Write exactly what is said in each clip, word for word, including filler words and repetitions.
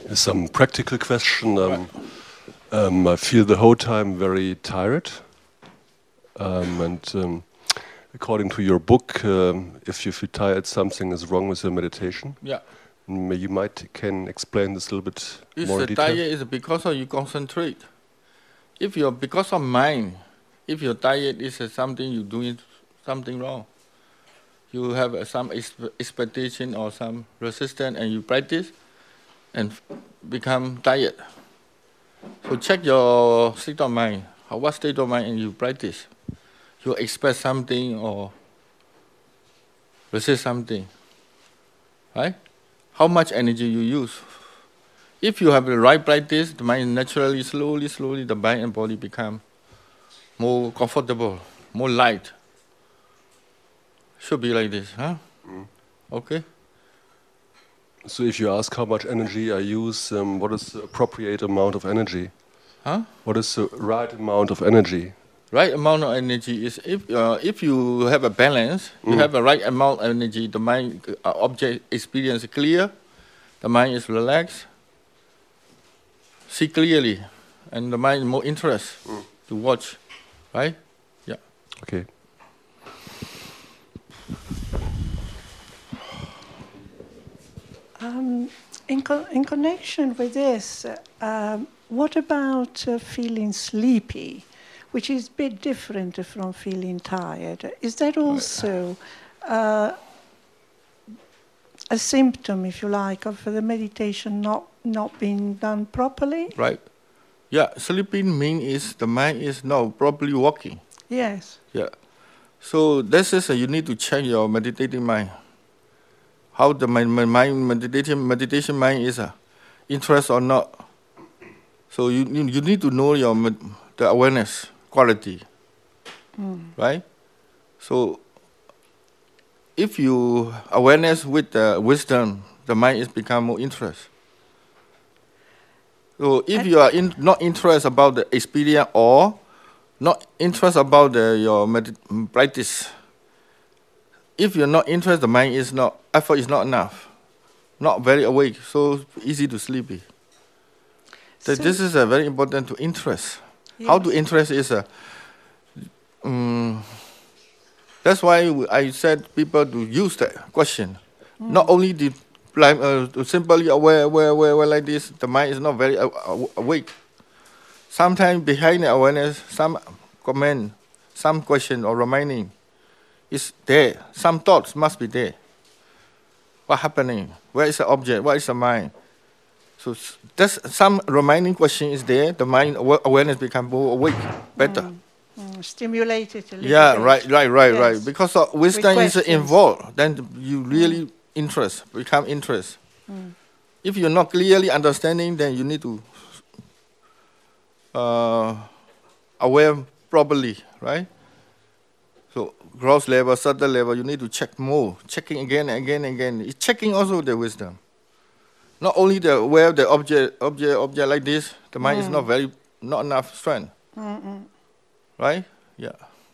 Some practical question. Um, um, I feel the whole time very tired. Um, and um, according to your book, um, if you feel tired, something is wrong with your meditation. Yeah. May you might can explain this a little bit It's more in the detail. tired is because of you concentrate. If you're because of mind, if you're tired, it's uh, something you doing something wrong. You have uh, some exp expectation or some resistance, and you practice, and become tired. So check your state of mind. How what state of mind and you practice? You expect something or resist something, right? How much energy you use? If you have the right practice, the mind naturally, slowly, slowly, the mind and body become more comfortable, more light. Should be like this, huh? Mm. Okay. So if you ask how much energy I use, um, what is the appropriate amount of energy? Huh? What is the right amount of energy? Right amount of energy is if uh, if you have a balance, mm. you have a right amount of energy. The mind uh, object experience clear, the mind is relaxed, see clearly, and the mind more interest mm. to watch, right? Yeah. Okay. Um, in, co in connection with this, uh, um, what about uh, feeling sleepy, which is a bit different from feeling tired? Is that also uh, a symptom, if you like, of the meditation not, not being done properly? Right. Yeah, sleeping means is the mind is not properly working. Yes. Yeah. So this is a, you need to check your meditating mind. How the mind, mind meditation meditation mind is a interest or not. So you you need to know your the awareness quality, mm. right? So if you awareness with the wisdom, the mind is become more interest. So if you are in, not interested about the experience or not interested about the, your med- practice, if you're not interested, the mind is not, effort is not enough, not very awake, so easy to sleepy. So this is a very important to interest. Yes. How to interest is a, um, that's why I said people to use that question. Mm. Not only the like, uh, to simply aware, aware, aware, aware like this, the mind is not very awake. Sometimes behind the awareness, some comment, some question or reminding is there. Some thoughts must be there. What's happening? Where is the object? What is the mind? So that's some reminding question is there. The mind awareness become more awake, better. Mm. Mm. Stimulated a little yeah, bit. right, right, right, yes. right. Because of wisdom is involved, then you really mm. interest, become interest. Mm. If you're not clearly understanding, then you need to uh, aware properly, right? So gross level, subtle level, you need to check more, checking again and again and again. It's checking also the wisdom. Not only the aware the object, object, object like this, the mind mm. is not very, not enough strength. Mm-mm. Right? Yeah.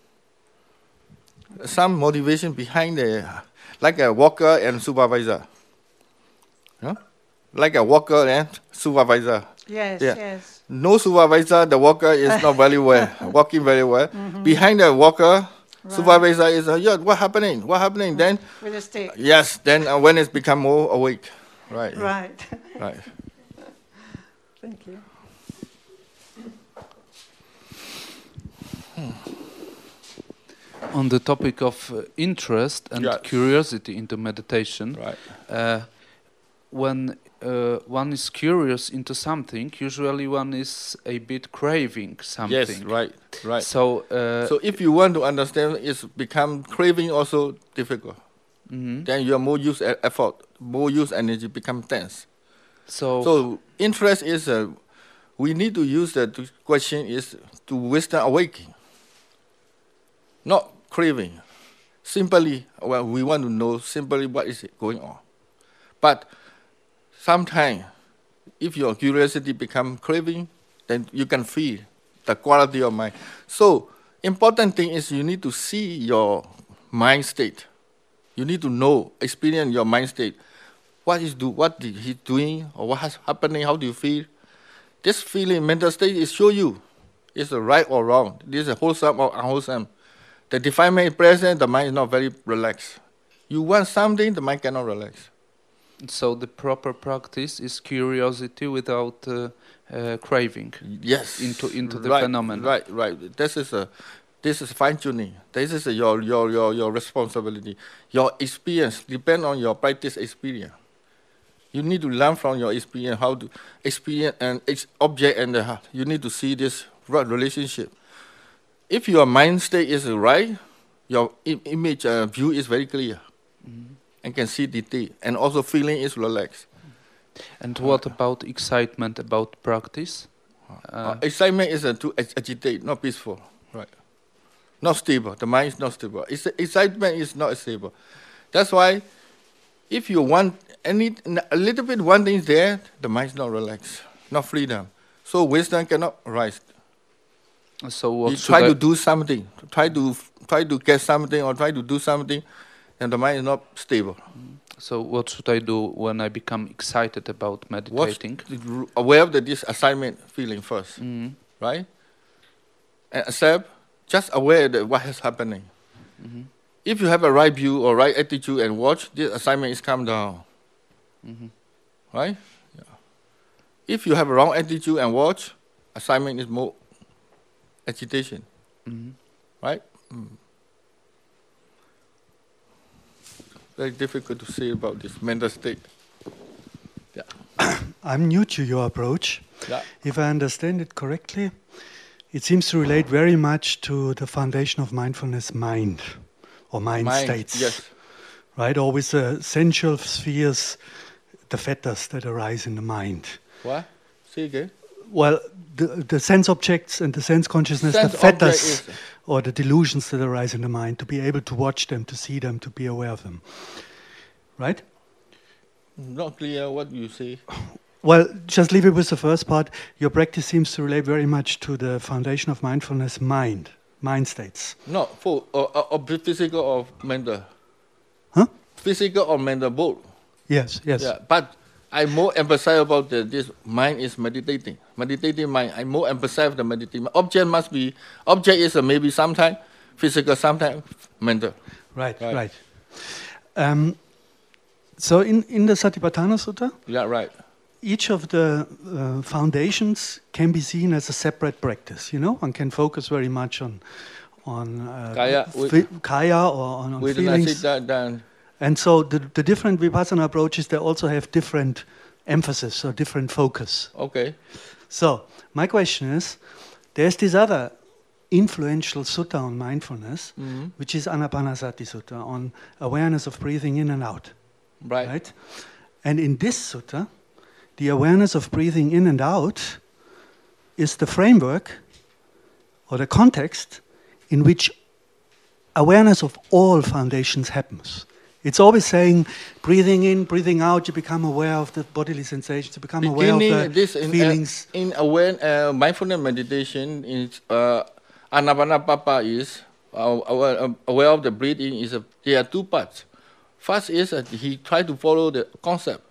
Okay. Some motivation behind the, like a worker and supervisor. Huh? Like a worker and supervisor. Yes, yeah. yes. No supervisor, the worker is not very well, working very well. Mm-hmm. Behind the worker, right. supervisor is, uh, yeah, what happening? What happening? Then, with a stick. Yes, then uh, when it become more awake. Right. Right. Right. Thank you. Hmm. On the topic of uh, interest and yes. curiosity into meditation, right. uh, when uh, one is curious into something, usually one is a bit craving something. Yes, right, right. So, uh, so if you want to understand, it's become craving also difficult. Mm-hmm. Then you are more use effort, more use energy, become tense. So, so interest is, uh, we need to use the question is to wisdom awakening, not craving. Simply, well, we want to know simply what is going on. But sometimes, if your curiosity become craving, then you can feel the quality of mind. So, important thing is you need to see your mind state. You need to know, experience your mind state. what is do what did he doing or what has happening, how do you feel? This feeling, mental state is show you is it right or wrong. This is wholesome or unwholesome. The defilement is present, the mind is not very relaxed. You want something, the mind cannot relax. So the proper practice is curiosity without uh, uh, craving. Yes. Into into the right, phenomenon. Right, right. This is a this is fine tuning. This is a, your your your your responsibility. Your experience depend on your practice experience. You need to learn from your experience how to experience an ex- object and the heart. You need to see this right relationship. If your mind state is right, your im- image uh, view is very clear, mm-hmm. and can see detail, and also feeling is relaxed. And what uh, about excitement about practice? Uh, uh, excitement is uh, too ag- agitate, not peaceful, right? Not stable. The mind is not stable. It's, excitement is not stable. That's why, if you want any a little bit one thing there, the mind is not relaxed, not freedom. So wisdom cannot rise. So what you try I to do something, try to try to get something or try to do something, and the mind is not stable. So what should I do when I become excited about meditating? What's aware of the, this assignment feeling first, mm-hmm. right? And accept, just aware that what is happening. Mm-hmm. If you have a right view or right attitude and watch, this assignment is come down, mm-hmm. right? Yeah. If you have a wrong attitude and watch, assignment is more agitation, mm-hmm. right? Mm. Very difficult to say about this mental state. Yeah. I'm new to your approach. Yeah. If I understand it correctly, it seems to relate very much to the foundation of mindfulness, mind, or mind, mind states. Yes. Right? Always the sensual spheres, the fetters that arise in the mind. What? Say again. Well, the, the sense objects and the sense consciousness, sense the fetters or the delusions that arise in the mind, to be able to watch them, to see them, to be aware of them. Right? Not clear what you say. Well, just leave it with the first part. Your practice seems to relate very much to the foundation of mindfulness, mind, mind states. No, for or, or physical or mental. Huh? Physical or mental both. Yes, yes. Yeah, but I more emphasize about the, this mind is meditating. Meditating mind, I more emphasize the meditating. Object must be, object is uh, maybe sometimes physical, sometimes mental. Right, right. right. Um, so in, in the Satipatthana Sutta, yeah, right. each of the uh, foundations can be seen as a separate practice. You know, one can focus very much on on uh, kaya, fi- kaya or on, on feelings. That, then and so the, the different Vipassana approaches, they also have different emphasis or different focus. Okay. So my question is, there's this other influential sutta on mindfulness, mm-hmm. which is Anapanasati Sutta, on awareness of breathing in and out. Right. Right? And in this sutta, the awareness of breathing in and out is the framework or the context in which awareness of all foundations happens. It's always saying, breathing in, breathing out, you become aware of the bodily sensations, you become Beginning aware of the this in, feelings. Uh, in aware, uh, mindfulness meditation, is, uh, Anapanapapa is uh, aware, aware of the breathing. Is a, there are two parts. First is that he tried to follow the concept,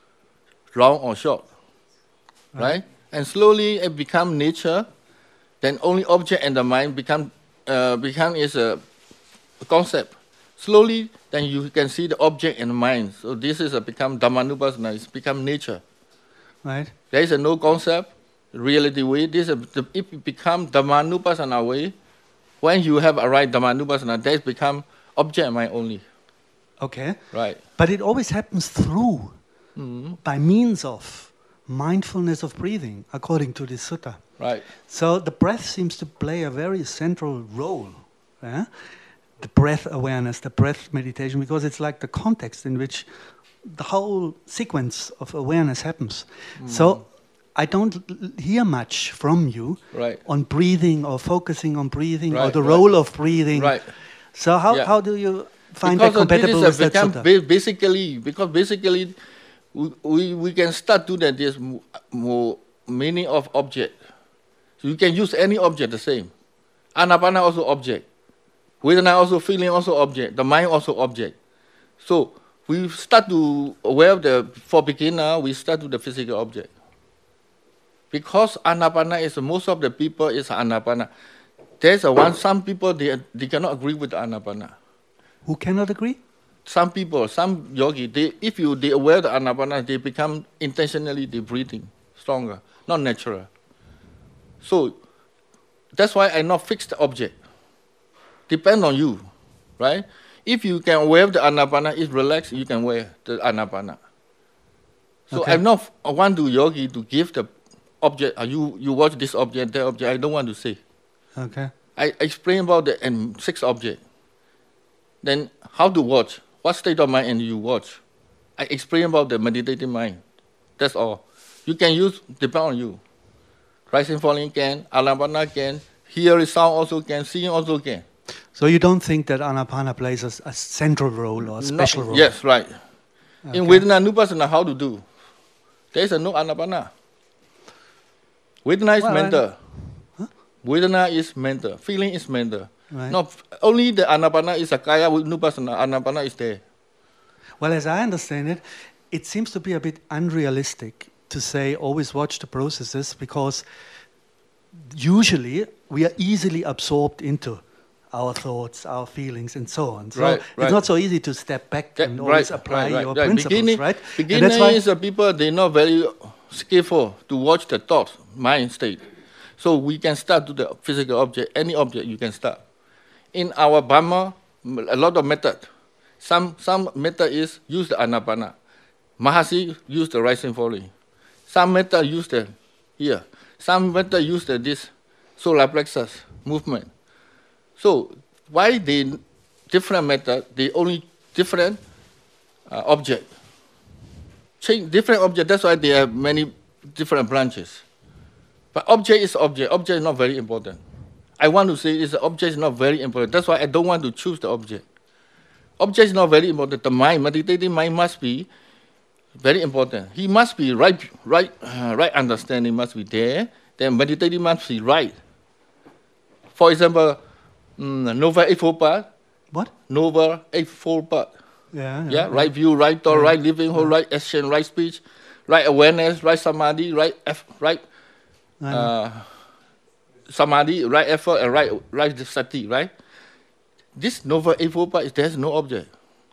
long or short, right? right? And slowly it become nature. Then only object and the mind become uh, become is a concept. Slowly, then you can see the object and the mind. So this is a become Dhammanupassana. It's become nature. Right. There is a no concept, reality way. This is a, the, if it become Dhammanupassana way, when you have a right Dhammanupassana, that become object and mind only. Okay. Right. But it always happens through, mm-hmm. by means of mindfulness of breathing, according to this sutta. Right. So the breath seems to play a very central role. Yeah? The breath awareness, the breath meditation, because it's like the context in which the whole sequence of awareness happens. Mm. So I don't l- hear much from you right. on breathing or focusing on breathing right, or the right. role of breathing. Right. So how, yeah. how do you find because that compatible with that sutta? Ba- basically, because basically we, we, we can start to that this more meaning of object. So you can use any object the same. Anapana also object. Vedana also feeling also object. The mind also object. So we start to aware of the, for beginner, we start with the physical object. Because Anapana is, most of the people is Anapana. There's a one, some people, they, they cannot agree with Anapana. Who cannot agree? Some people, some yogi, they, if you they aware of the Anapana, they become intentionally they breathing stronger, not natural. So that's why I not fix the object. Depend on you, right? If you can wear the Anapana, it's relaxed, you can wear the Anapana. So Okay. I'm not, I want to yogi to give the object, uh, you, you watch this object, that object, I don't want to say. Okay. I explain about the um, six objects. Then how to watch, what state of mind and you watch. I explain about the meditative mind. That's all. You can use, depend on you. Rising, falling can, Anapana can, hearing sound also can, seeing also can. So you don't think that Anapana plays a, a central role or a special No, role? Yes, right. Okay. In Vedana Nupassana, how to do? There is a no Anapana. Vedana is Well, I- mental. Vedana is mental. Feeling is mental. Right. No, only the Anapana is a Kaya with Nupassana. Anapana is there. Well, as I understand it, it seems to be a bit unrealistic to say always watch the processes, because usually we are easily absorbed into our thoughts, our feelings, and so on. So Right, it's right. not so easy to step back That- and always right, apply right, right, your right. principles, Beginning, right? And Beginner that's why is the people, they're not very skillful to watch the thoughts, mind state. So we can start to the physical object, any object you can start. In our Burma, a lot of method. Some, some method is use the Anapana. Mahasi use the rising falling. Some method use the here. Some method use the this solar plexus movement. So why they different method, they only different uh, object. Change different object, that's why they have many different branches. But object is object. Object is not very important. I want to say is the object is not very important. That's why I don't want to choose the object. Object is not very important. The mind, meditating mind must be very important. He must be right, right, uh, right understanding must be there. Then meditating must be right. For example, um, Nova Eightfold Path. what? Nova Eightfold Path. Yeah, Yeah, right view, right thought, right living, whole, right action, right speech, right awareness, right samadhi, right eff, right I know. uh, samadhi, right effort, and right right sati, right? This Nova Eightfold Path, there's no object.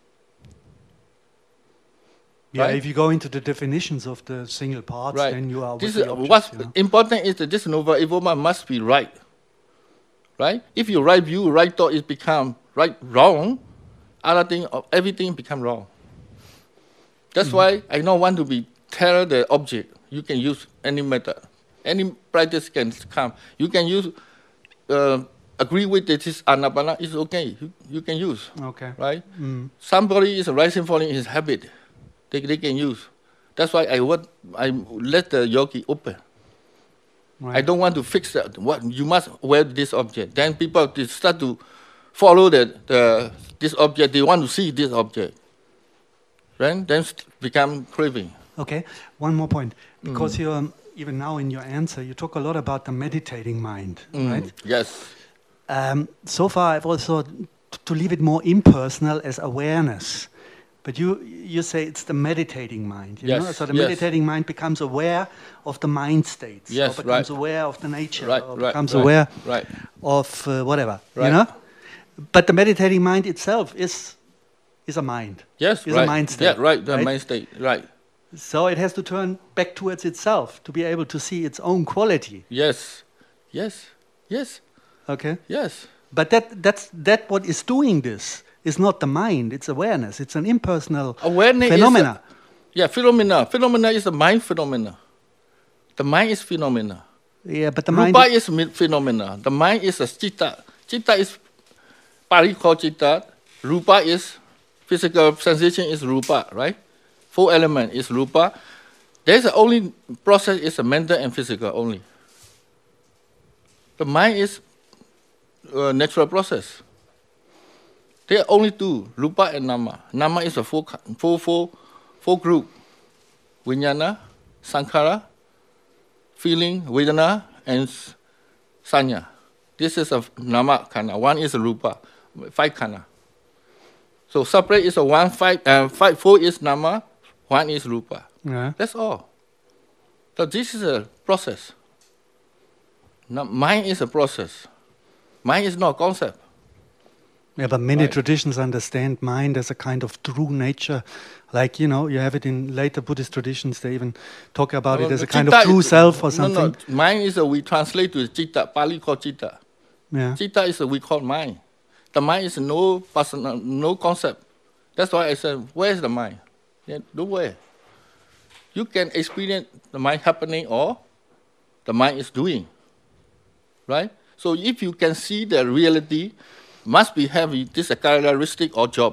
yeah, right? if you go into the definitions of the single parts, Right. then you are with This the is, objects, what's you know? important is that this Nova Eightfold Path must be right. Right? If your right view, right thought is become right wrong, other thing, everything become wrong. That's why I don't want to be tell the object. You can use any method. Any practice can come. You can use, uh, agree with this is Anapana, it's okay. You, you can use, Okay. right? Mm. Somebody is rising, falling in his habit. They, they can use. That's why I, want, I let the yogi open. Right. I don't want to fix that. What you must wear this object. Then people they start to follow the, the this object. They want to see this object. Right? Then st- become craving. Okay, one more point. Because you, um, even now in your answer, you talk a lot about the meditating mind, Mm, right? Yes. Um, so far, I've also t- to leave it more impersonal as awareness. But you, you say it's the meditating mind, you Yes, know? So the yes. meditating mind becomes aware of the mind states, Yes, or becomes right. aware of the nature, Right, or right, becomes right, aware right. of uh, whatever, you Right. know? But the meditating mind itself is is a mind. Yes. Is right. a mind state. Yeah. Right. The right? mind state. Right. So it has to turn back towards itself to be able to see its own quality. Yes. Yes. Yes. Okay. Yes. But that that's that what is doing this is not the mind, it's awareness. It's an impersonal Awareness phenomena. is a, yeah phenomena. Phenomena is a mind phenomena. The mind is phenomena. yeah, but the mind Rupa is mi- phenomena. The mind is a citta. Citta is Pali called citta. Rupa is physical sensation is rupa, right? Four element is rupa. There's the only process is a mental and physical only. The mind is a natural process. There are only two, rupa and nama. Nama is a four, four, four, four group. Vijnana, sankhara, feeling, vedana, and s- sanya. This is a nama khana. One is a rupa, five khana. So separate is a one, five, uh, five, four is nama, one is rupa. Yeah. That's all. So this is a process. Now, mind is a process. Mind is not a concept. Yeah, but many Right. traditions understand mind as a kind of true nature. Like, you know, you have it in later Buddhist traditions, they even talk about it No, as a the kind of citta true is- self or No, no, something. mind is a, we translate to citta, Pali called citta. Yeah. Citta is a, we call mind. The mind is no personal, no concept. That's why I said, where is the mind? Yeah, nowhere. You can experience the mind happening or the mind is doing. Right? So if you can see the reality, must be having this a characteristic or job.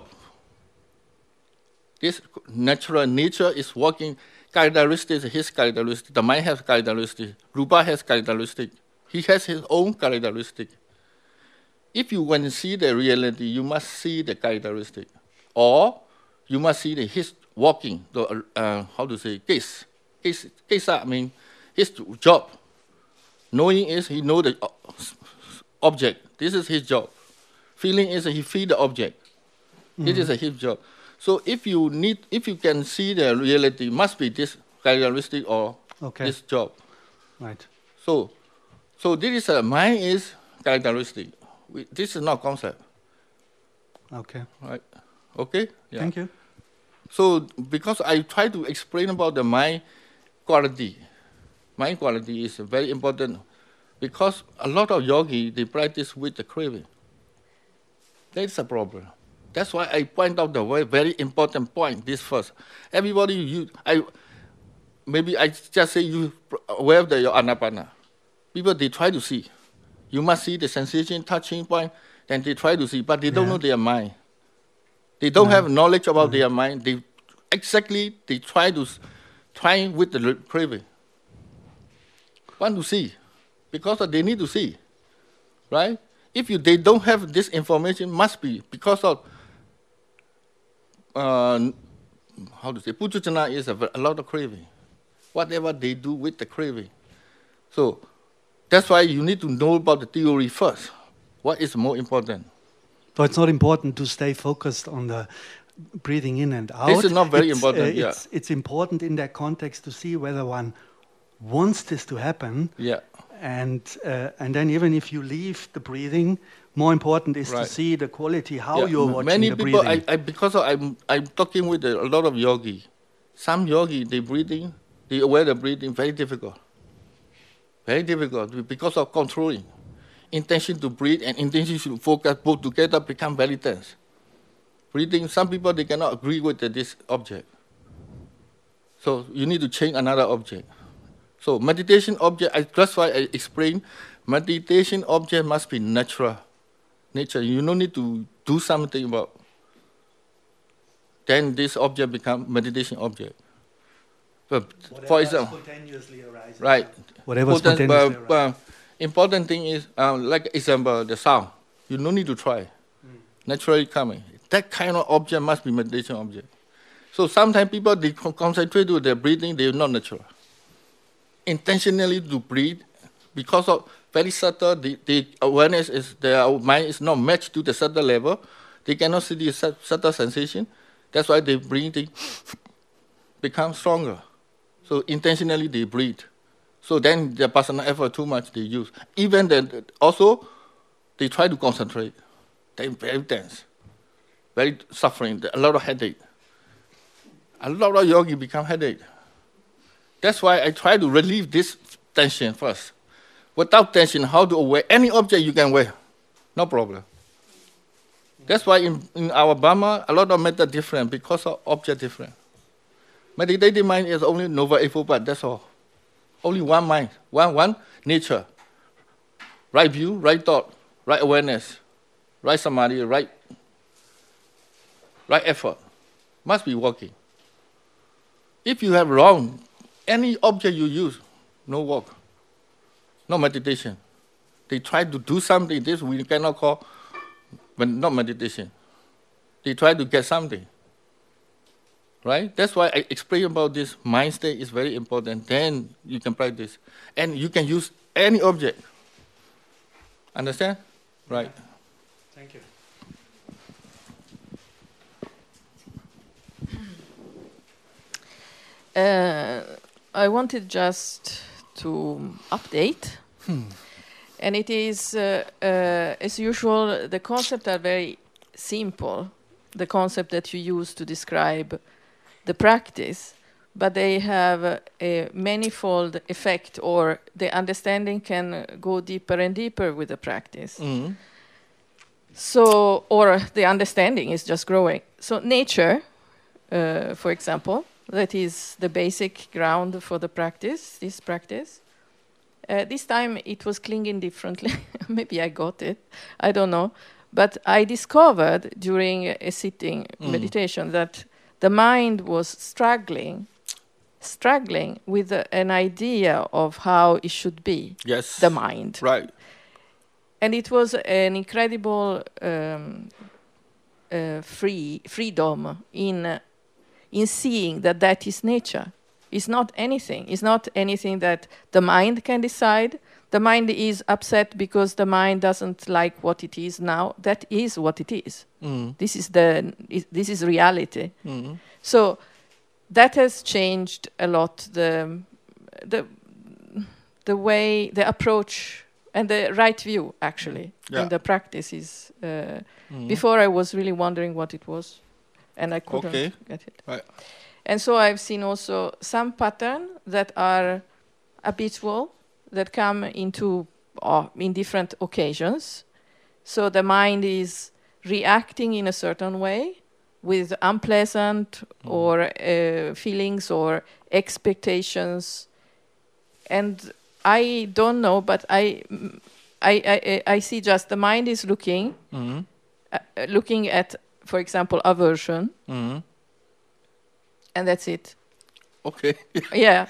This natural nature is working. Characteristics, his characteristic. The mind has characteristic. Rupa has characteristic. He has his own characteristic. If you want to see the reality, you must see the characteristic, or you must see the his walking. The uh, how to say case, case, case. I mean, his job. Knowing is he know the object. This is his job. Feeling is he feel the object. Mm-hmm. This is a his job. So if you need, if you can see the reality, must be this characteristic or Okay. this job. Right. So, so this is a mind is characteristic. We, this is not concept, Okay. right? Okay. Yeah. Thank you. So because I try to explain about the mind quality, mind quality is very important because a lot of yogi they practice with the craving. That's a problem. That's why I point out the very, very important point. This first, everybody you I maybe I just say you aware of the, your anapana. People they try to see. You must see the sensation, touching point, then they try to see, but they don't Yeah. know their mind. They don't No. have knowledge about their mind. They exactly they try to s- try with the craving. Want to see, because they need to see, right? If you they don't have this information, must be because of uh, how to say puthujjana is a, ve- a lot of craving. Whatever they do with the craving, so that's why you need to know about the theory first. What is more important? So it's not important to stay focused on the breathing in and out. This is not very It's, important, uh, yeah. It's, it's important in that context to see whether one wants this to happen. Yeah. And uh, and then even if you leave the breathing, more important is to Right. see the quality, how Yeah, you're m- watching Many the people, breathing. I, I, because of I'm, I'm talking with a, a lot of yogi. Some yogi, they breathing, they aware the breathing, very difficult. Very difficult because of controlling. Intention to breathe and intention to focus both together become very tense. Breathing, some people, they cannot agree with the, this object. So you need to change another object. So meditation object, I, that's why I explained, meditation object must be natural. Nature, you don't need to do something about. Then this object become meditation object. But for example, spontaneously arises. right. Whatever Important, spontaneously uh, uh, important thing is, um, like example, the sound. You don't need to try. Naturally coming. That kind of object must be meditation object. So sometimes people they con- concentrate on their breathing, they are not natural. Intentionally to breathe, because of very subtle, the, the awareness is their mind is not matched to the subtle level. They cannot see the sub- subtle sensation. That's why they breathing become stronger. So intentionally they breathe. So then their personal effort too much they use. Even then, also, they try to concentrate. They're very tense, very suffering, a lot of headache. A lot of yogi become headache. That's why I try to relieve this tension first. Without tension, how to wear any object you can wear, no problem. That's why in, in our Burma, a lot of method different because of object different. Meditative mind is only Nova Efopat, that's all. Only one mind, one, one nature. Right view, right thought, right awareness, right samadhi, right, right effort. Must be working. If you have wrong, any object you use, no work, no meditation. They try to do something, this we cannot call, but not meditation. They try to get something. Right? That's why I explain about this mind state is very important. Then you can practice. And you can use any object. Understand? Right. Thank you. Uh, I wanted just to update. Hmm. And it is, uh, uh, as usual, the concepts are very simple, the concept that you use to describe the practice, but they have a, a manifold effect, or the understanding can go deeper and deeper with the practice. Mm. So, or the understanding is just growing. So nature, uh, for example, that is the basic ground for the practice, this practice. Uh, this time it was clinging differently. Maybe I got it. I don't know. But I discovered during a sitting Mm. meditation that the mind was struggling, struggling with uh, an idea of how it should be, Yes. the mind. Right. And it was an incredible um, uh, free freedom in uh, in seeing that that is nature. It's not anything. It's not anything that the mind can decide. The mind is upset because the mind doesn't like what it is now. That is what it is. Mm. This is the is, this is reality. Mm. So that has changed a lot. The the the way, the approach, and the right view actually Yeah. in the practice is. Uh, Mm. Before I was really wondering what it was, and I couldn't Okay. get it. Right. And so I've seen also some pattern that are habitual, that come into uh, in different occasions. So the mind is reacting in a certain way with unpleasant Mm. or uh, feelings or expectations. And I don't know, but I, I, I, I see just the mind is looking, Mm. uh, looking at, for example, aversion, Mm. and that's it. Okay. Yeah.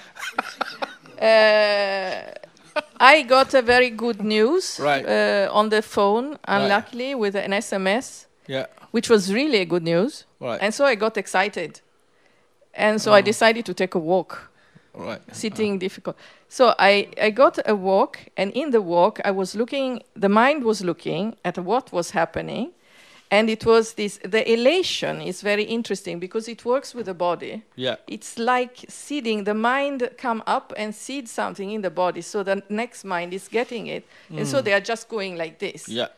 uh, I got a very good news Right. uh, on the phone, unluckily, with an S M S, Yeah. which was really a good news. Right. And so I got excited. And so I decided to take a walk, Right. sitting difficult. So I, I got a walk, and in the walk, I was looking, the mind was looking at what was happening. And it was this, the elation is very interesting because it works with the body. Yeah. It's like seeding, the mind come up and seed something in the body, so the next mind is getting it. And so they are just going like this. Yeah.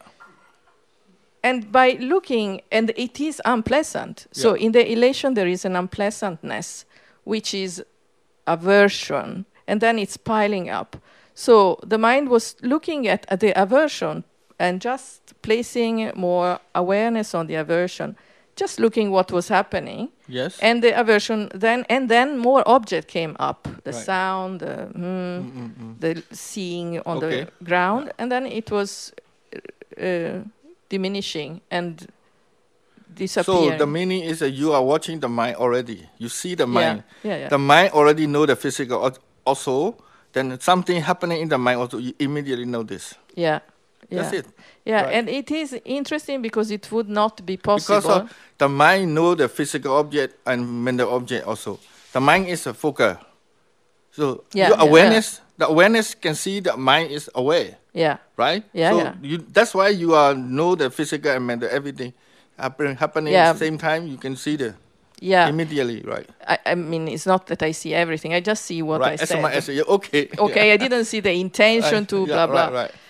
And by looking, and it is unpleasant. So Yeah. in the elation, there is an unpleasantness, which is aversion, and then it's piling up. So the mind was looking at, at the aversion and just placing more awareness on the aversion, just looking what was happening. Yes. And the aversion then, and then more object came up, the Right. sound, the, mm, Mm-mm-mm. the seeing on Okay. the ground, and then it was uh, diminishing and So disappearing. the meaning is that you are watching the mind already. You see the mind. Yeah, yeah, yeah. The mind already know the physical al- also. Then something happening in the mind also, you immediately know this. yeah. Yeah. That's it. Yeah, Right. and it is interesting because it would not be possible. Because of the mind know the physical object and mental object also. The mind is a focus. So Yeah, your yeah, awareness, the awareness can see the mind is aware, yeah, right? Yeah, so yeah. You, that's why you are know the physical and mental everything happen, happening Yeah. at the same time. You can see the yeah. immediately, right? I, I mean, it's not that I see everything. I just see what right. I As said. my as yeah, okay. Okay, Yeah. I didn't see the intention Right. to Yeah, blah blah. Right, right.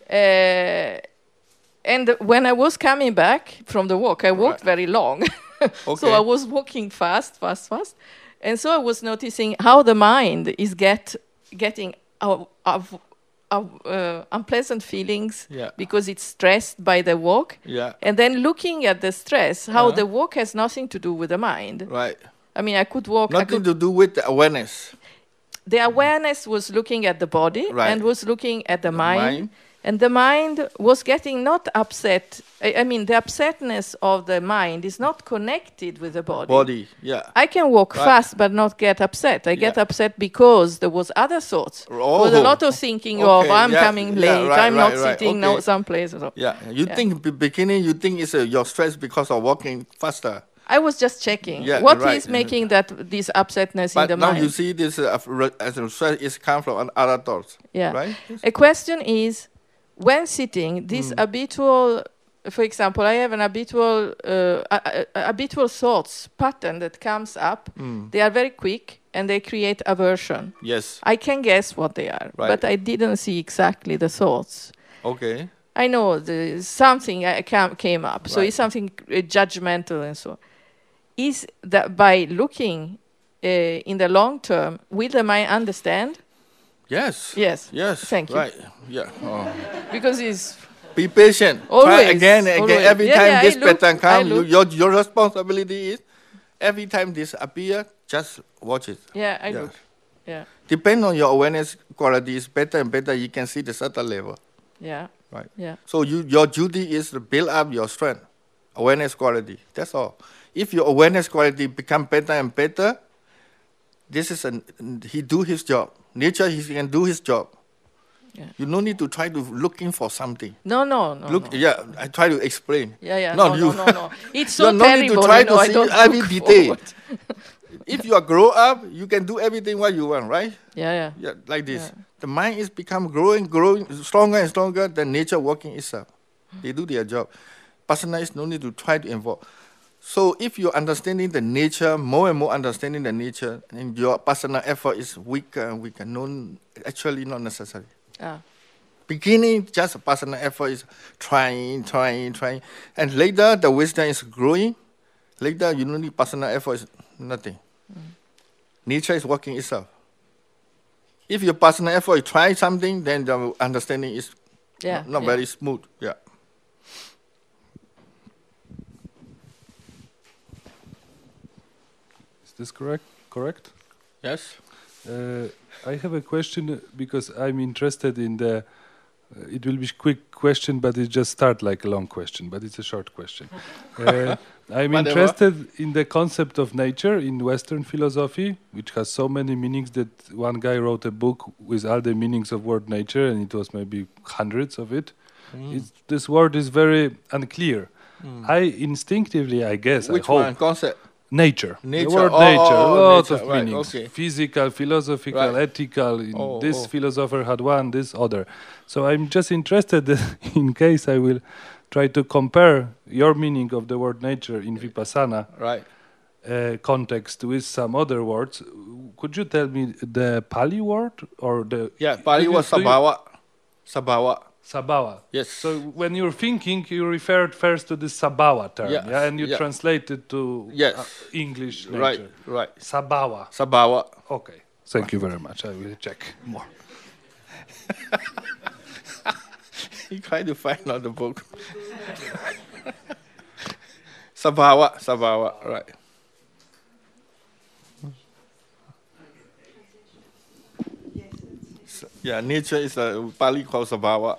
Uh, and when I was coming back from the walk, I walked Right. very long. So Okay. I was walking fast, fast, fast. And so I was noticing how the mind is get getting of, of, of uh, unpleasant feelings Yeah. because it's stressed by the walk. Yeah. And then looking at the stress, how Uh-huh. the walk has nothing to do with the mind. Right. I mean, I could walk. I Nothing could, to do with the awareness. the awareness was looking at the body Right. and was looking at the, The mind, mind. and the mind was getting not upset. I, I mean, the upsetness of the mind is not connected with the body. Body. Yeah. I can walk Right. fast but not get upset. I get Yeah. upset because there was other thoughts. There was a Oh. lot of thinking Okay, of I'm yeah, coming yeah, late, right, I'm not right, right, sitting no okay. someplace. or so. Yeah. You Yeah. think be- beginning you think it's uh, your stress because of walking faster. I was just checking Yeah, what is right. making that this upsetness in But the now mind. you see this uh, re- as a stress is come from other thoughts. Yeah. Right? A question is, when sitting, this Mm. habitual, for example, I have an habitual, uh, a, a- a habitual thoughts pattern that comes up. Mm. They are very quick, and they create aversion. Yes. I can guess what they are, Right. but I didn't see exactly the thoughts. Okay. I know the, something I cam- came up, so Right. it's something uh, judgmental and so on. Is that by looking uh, in the long term, will the mind understand? Yes. Yes. Yes. Thank you. Right. Yeah. Oh. Because it's Be patient. Try Always, again and again. always. Every Yeah, time yeah, I this look- pattern I comes, you, look. your your responsibility is every time this appear, just watch it. yeah, I Yeah. look. Yeah, Depend on your awareness quality is better and better. You can see the subtle level. yeah, Right. yeah. So you, your duty is to build up your strength, awareness quality. That's all. If your awareness quality become better and better, this is an he do his job. Nature he can do his job. Yeah. You no need to try to looking for something. No, no, no. Look, no. yeah, I try to explain. Yeah, yeah. Not no, you. no, no, no. It's so You no need to terrible. try you know, to I see don't every look detail. forward. If you are grow up, you can do everything what you want, right? Yeah, yeah. Yeah, like this. Yeah. The mind is become growing, growing, stronger and stronger than nature working itself. They do their job. Pasana is no need to try to involve. So if you're understanding the nature, more and more understanding the nature, and your personal effort is weaker and weaker, no, actually not necessary. Ah, Beginning, just a personal effort is trying, trying, trying. And later, the wisdom is growing. Later, you don't need personal effort, is nothing. Nature is working itself. If your personal effort, you try something, then the understanding is yeah. not, not yeah. very smooth. Yeah. Is this correct? Correct? Yes? Uh, I have a question because I'm interested in the. Uh, it will be quick question, but it just start like a long question, but it's a short question. Uh, I'm Whatever. interested in the concept of nature in Western philosophy, which has so many meanings that one guy wrote a book with all the meanings of word nature, and it was maybe hundreds of it. It's, this word is very unclear. I instinctively, I guess, Which I hope. one? Concept? Nature. Nature. The word Oh, nature. oh, oh, Lots nature. of Right, meanings. okay. Physical, philosophical, Right. ethical. In Oh, this oh. philosopher had one, this other. So I'm just interested that in case I will try to compare your meaning of the word nature in Vipassana Right. uh, context with some other words. Could you tell me the Pali word or the Yeah, Pali do you- was do you- sabhava. Sabhava. Sabhava. Yes. So when you're thinking, you referred first to the Sabhava term, Yes, yeah, and you yeah. translate it to Yes. uh, English nature. Right, right. Sabhava. Sabhava. Okay. Thank you very much. I will check more. He tried to find out the book. Sabhava, sabhava, right. S- Yeah, nature is a Pali called sabhava.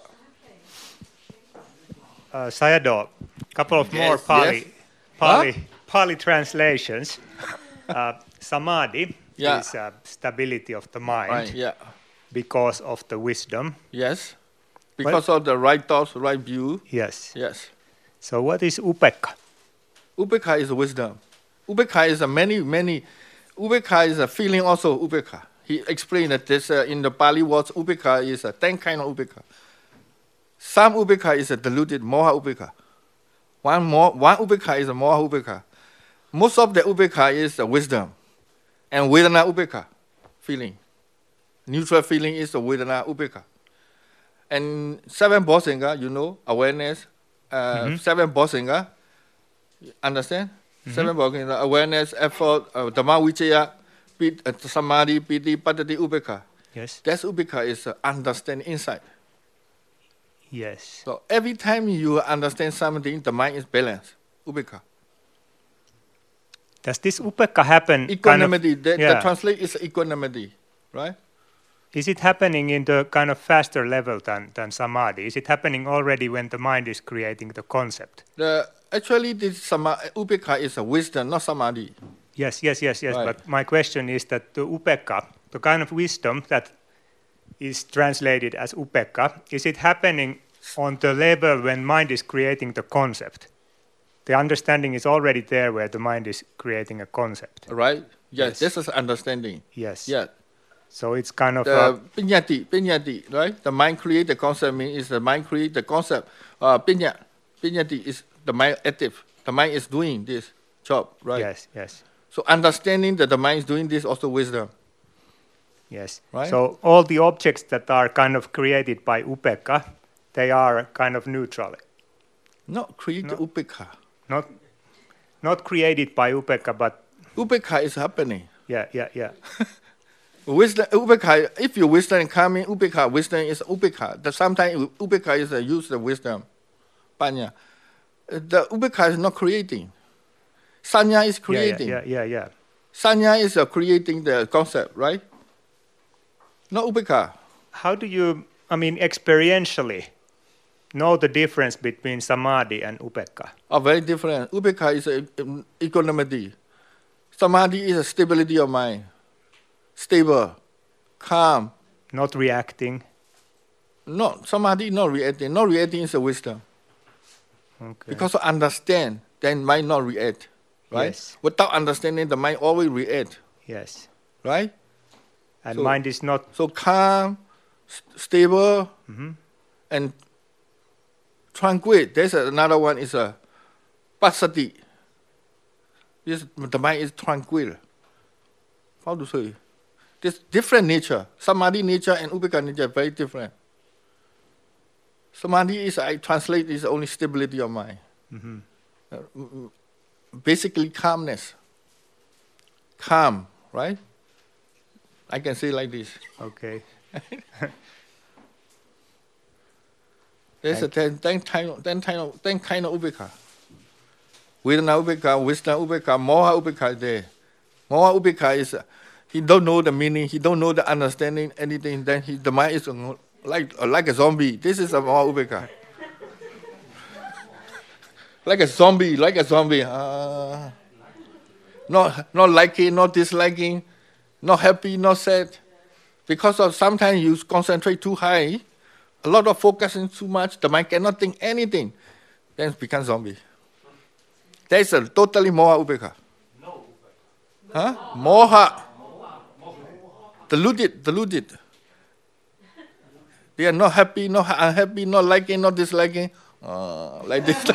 Uh, Sayadaw, couple of more Yes, Pali, yes. Pali, Pali translations. Uh, samadhi Yeah. is uh, stability of the mind Right, yeah. because of the wisdom. Yes. Because of the right thoughts, right view. Yes. Yes. So what is upekka? Upekha is wisdom. Upekha is a many, many. Upekha is a feeling also upekha. He explained that this uh, in the Pali words, upekha is a ten kind of upekha. Some upekha is a diluted moha upekha. One more, one upekha is a moha upekha. Most of the upekha is the wisdom, and vedana upekha, feeling. Neutral feeling is the vedana upekha. And seven bosenga, you know, awareness. Uh, Seven bosenga, understand? Seven bosenga, awareness, effort, uh, dhamma vichaya, pit, uh, samadhi, piti, patati, upekha. Yes. That's upekha is uh, understand insight. Yes. So every time you understand something, the mind is balanced. Upekha. Does this upekka happen? kind of- Equanimity. the, the yeah. translate is equanimity, right? Is it happening in the kind of faster level than, than samadhi? Is it happening already when the mind is creating the concept? The actually this sama, upekha is a wisdom, not samadhi. Yes, yes, yes, yes. Right. But my question is that the upekka, the kind of wisdom that is translated as upekka, is it happening on the level when mind is creating the concept? The understanding is already there where the mind is creating a concept. Right? Yes, Yes. this is understanding. Yes. Yeah. So it's kind of The a, pinyati, pinyati, right? The mind create the concept means is the mind create the concept. Uh, pinya, pinyati is the mind active. The mind is doing this job, right? yes, yes. So understanding that the mind is doing this also wisdom. Yes. Right? So all the objects that are kind of created by upekkha, they are kind of neutral. Not create No. upekkha. Not not created by upekkha, but Upekkha is happening. yeah, yeah, yeah. Wisdom, upekkha, if your wisdom coming, upekkha, wisdom is upekkha. The sometimes upekkha is a use of wisdom, panya. Uh, The upekkha is not creating. Sanya is creating. Yeah, yeah, yeah, yeah. Sanya is uh, creating the concept, right? Not upekkha. How do you, I mean, experientially know the difference between samadhi and upekkha? Are very different. Upekkha is a, um, equanimity. Samadhi is a stability of mind. Stable, calm. Not reacting. No, samadhi not reacting. Not reacting is a wisdom. Okay. Because of understand, then mind not react. Right? Yes. Without understanding, the mind always react. Yes. Right? And So- mind is not. So calm, st- stable, Mhm. and tranquil. There's another one is a pasati. This, the mind is tranquil. How to say? This different nature. Samadhi nature and upekkha nature are very different. Samadhi is, I translate, is only stability of mind. Mhm. Uh, mm, mm, basically calmness. Calm, right? I can say like this. Okay. There's a ten, ten, kind of, ten, kind of, ten kind of upekkha. Vedana upekkha, wisdom upekkha, moha upekkha is there. Moha upekkha is, uh, he don't know the meaning, he don't know the understanding, anything, then he, the mind is uh, like, uh, like a zombie. This is a moha upekkha. Like a zombie, like a zombie. Uh, not, not liking, not disliking, not happy, not sad. Because of sometimes you concentrate too high, a lot of focusing too much, the mind cannot think anything, then it becomes zombie. That is a totally moha upekkha. Huh? Moha. Deluded, deluded. They are not happy, not unhappy, not liking, not disliking. Uh, like this.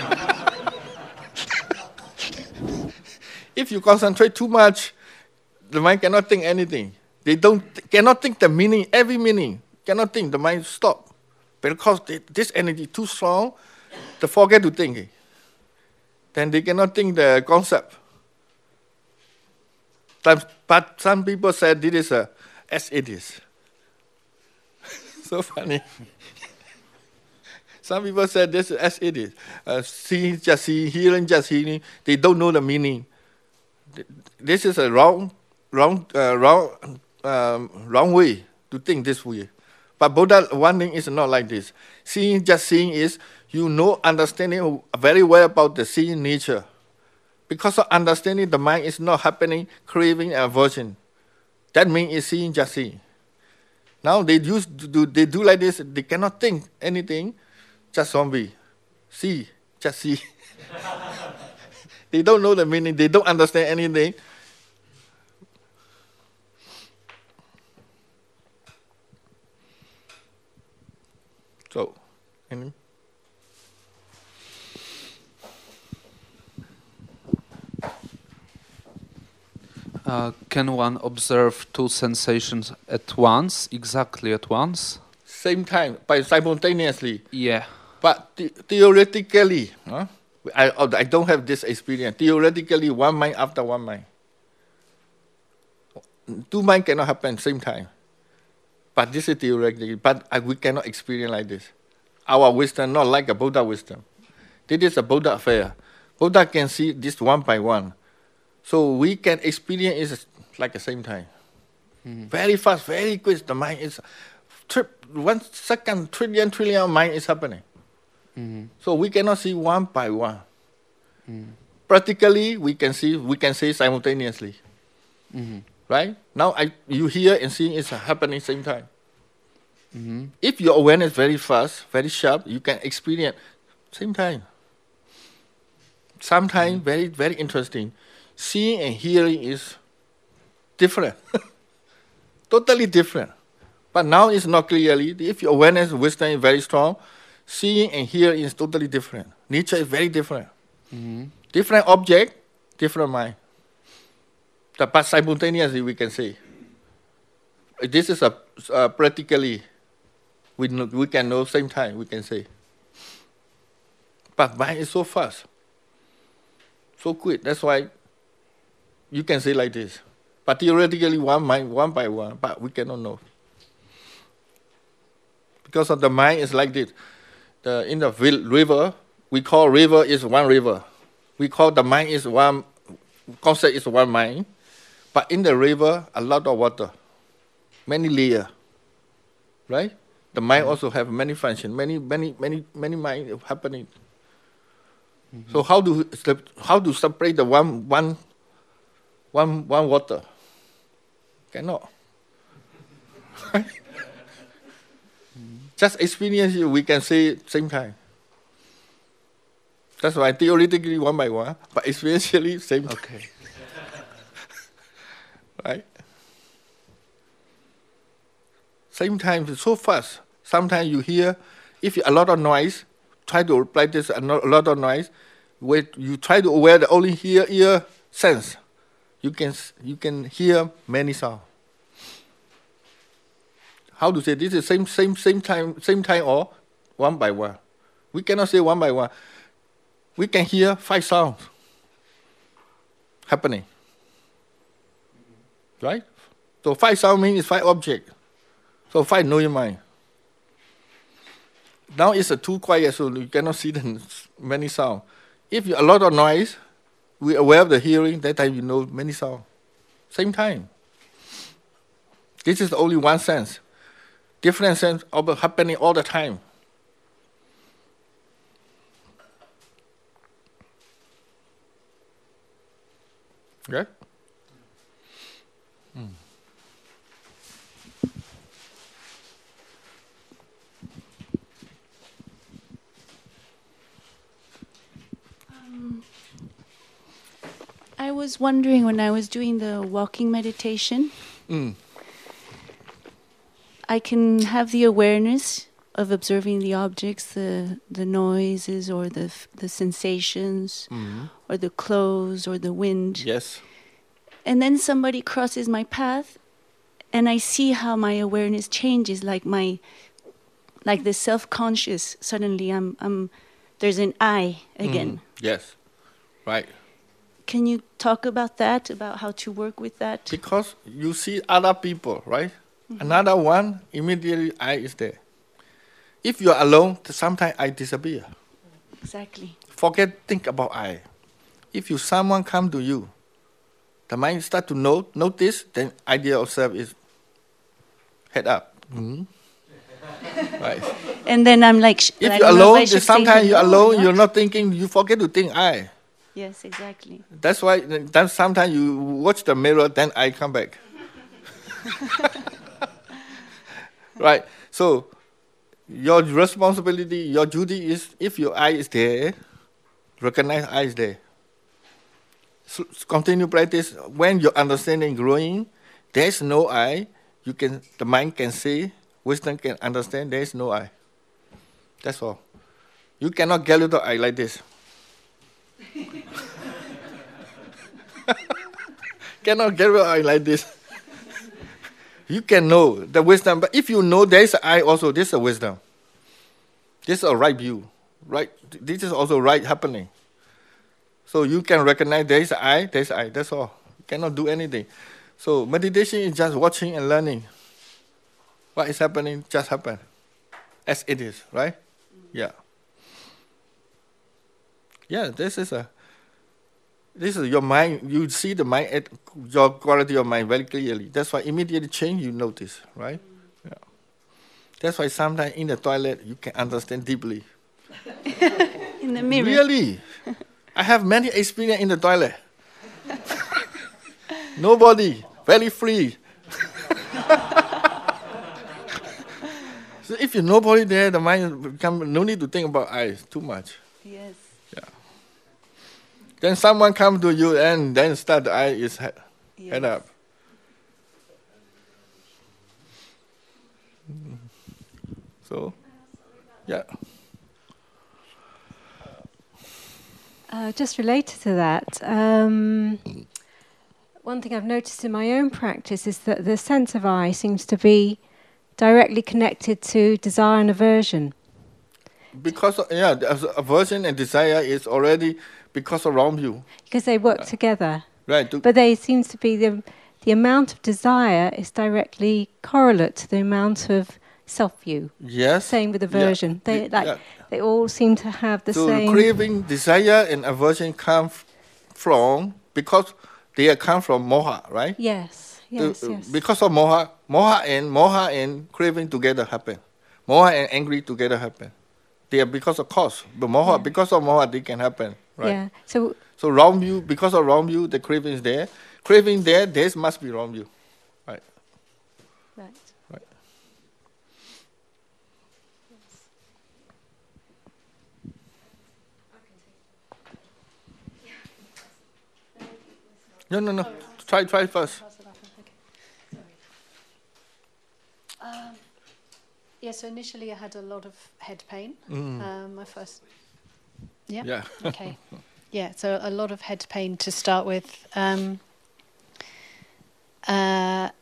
If you concentrate too much, the mind cannot think anything. They don't cannot think the meaning, every meaning. Cannot think, the mind stop. Because they, this energy too strong, they forget to think. Then they cannot think the concept. Some- But some people said this is a, as it is. So funny. Some people said this is as it is. Uh, seeing, just seeing, hearing, just hearing. They don't know the meaning. Th- This is a wrong, wrong, uh, wrong, um, wrong way to think this way. But Buddha, one thing is not like this. Seeing, just seeing is, you know, understanding very well about the seeing nature. Because of understanding, the mind is not happening, craving, and aversion. That means it's seeing, just seeing. Now they use to do, they do like this, they cannot think anything, just zombie. See, just see. They don't know the meaning, they don't understand anything. So, any? Uh, can one observe two sensations at once, exactly at once? Same time, but simultaneously. Yeah. But the- theoretically, huh? I, oh, I don't have this experience. Theoretically, one mind after one mind. Two mind cannot happen same time. But this is theoretically. But I, we cannot experience like this. Our wisdom not like a Buddha wisdom. This is a Buddha affair. Buddha can see this one by one. So we can experience it like the same time. Very fast, very quick. The mind is trip one second, trillion, trillion mind is happening. So we cannot see one by one. Practically, we can see, we can say simultaneously. Right? Now I, you hear and see is happening same time. If your awareness very fast, very sharp, you can experience same time. Sometimes very, very interesting. Seeing and hearing is different. Totally different. But now it's not clearly. If your awareness, wisdom is very strong, seeing and hearing is totally different. Nature is very different. Different object, different mind. The but simultaneously we can say. This is a uh, practically we know, we can know same time we can say. But mind is so fast, so quick. That's why you can say like this. But theoretically, one mind, one by one, but we cannot know. Because of the mind is like this. The, in the river, we call river is one river. We call the mind is one, concept is one mind. But in the river, a lot of water, many layers, right? The mind also have many functions, many, many, many, many mind happening. Mm-hmm. So how do how to separate the one one one one water? Cannot. Right? Mm-hmm. Just experience it, we can say same time. That's why theoretically one by one, but experientially same time. Okay. Right? Same time, so fast. Sometimes you hear, if you, a lot of noise, try to practice a, no, a lot of noise. Wait, you try to aware the only hear ear sense. You can you can hear many sounds. How to say this is same same same time same time or one by one? We cannot say one by one. We can hear five sounds happening. Right? So five sound means five objects. So five know your mind. Now it's a too quiet, so you cannot see the many sounds. If you a lot of noise, we aware of the hearing, that time you know many sounds. Same time. This is only one sense. Different sense of happening all the time. Okay? Hmm. I was wondering when I was doing the walking meditation, Mm. I can have the awareness of observing the objects, the the noises or the f- the sensations, Mm. or the clothes or the wind. Yes. And then somebody crosses my path, and I see how my awareness changes, like my, like the self-conscious. Suddenly, I'm, I'm, there's an I again. Mm. Yes. Right. Can you talk about that? About how to work with that? Because you see other people, right? Mm-hmm. Another one, immediately I is there. If you are alone, sometimes I disappear. Exactly. Forget, think about I. If you someone come to you, the mind start to know, notice, then idea of self is head up. Mm-hmm. Right. And then I'm like, sh- if I you're don't know if I alone, should sometimes say you're hello or alone, not. you're not thinking, you forget to think I. Yes, exactly. That's why then sometimes you watch the mirror, then I come back. Right. So your responsibility, your duty is, if your eye is there, recognize eye is there. So continue practice. When your understanding growing, there is no eye. You can, the mind can see, wisdom can understand. There is no eye. That's all. You cannot get rid of eye like this. Cannot get rid of eye like this. You can know the wisdom, but if you know there is an eye also, this is a wisdom. This is a right view, right? This is also right happening. So you can recognize there is an eye, there is an eye. That's all. You cannot do anything. So meditation is just watching and learning. What is happening just happen, as it is, right? Yeah. Yeah. This is a. This is your mind. You see the mind, at your quality of mind very clearly. That's why immediately change you notice, right? Yeah. That's why sometimes in the toilet you can understand deeply. In the mirror. Really, I have many experience in the toilet. Nobody, very free. So if you nobody there, the mind become no need to think about eyes too much. Yes. Yeah. Then someone come to you and then start the eye is head, Yes. head up. So, yeah. Uh, just related to that, um, one thing I've noticed in my own practice is that the sense of I seems to be directly connected to desire and aversion. Because, yeah, the aversion and desire is already because around you. Because they work together. Right. But there seems to be the, the amount of desire is directly correlate to the amount of self-view. Yes. Same with aversion. Yeah. They, like, yeah. they all seem to have the so same... So craving, desire, and aversion come f- from, because they come from moha, right? Yes, yes, the, yes. Because of moha, moha and moha and craving together happen. Moha and angry together happen. They are because of cause. But moha, yeah. because of moha, they can happen, right? Yeah. So, so wrong view, because of wrong view, the craving is there. Craving there, there must be wrong view, right? Right. Right. No, no, no. Try, try first. Um, yeah, so initially I had a lot of head pain. Mm. Um, my first. Yeah. Yeah. Okay. Yeah, so a lot of head pain to start with. Um, uh,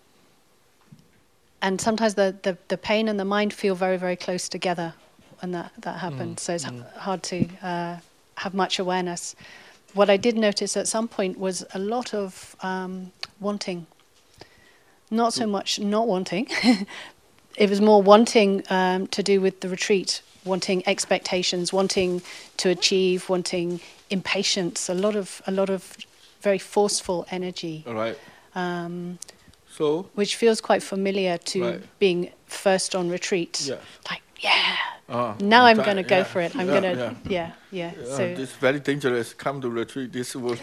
and sometimes the, the, the pain and the mind feel very, very close together when that, that happens. Mm. So it's mm. hard to uh, have much awareness. What I did notice at some point was a lot of um, wanting. Not so much not wanting. It was more wanting um, to do with the retreat, wanting expectations, wanting to achieve, wanting impatience. A lot of a lot of very forceful energy. All right. Um, so, which feels quite familiar to right. being first on retreat. Yeah. Like yeah. Uh, now I'm, I'm going to go yeah. for it. I'm yeah, going to yeah. yeah yeah. yeah so it's very dangerous. Come to retreat. This will.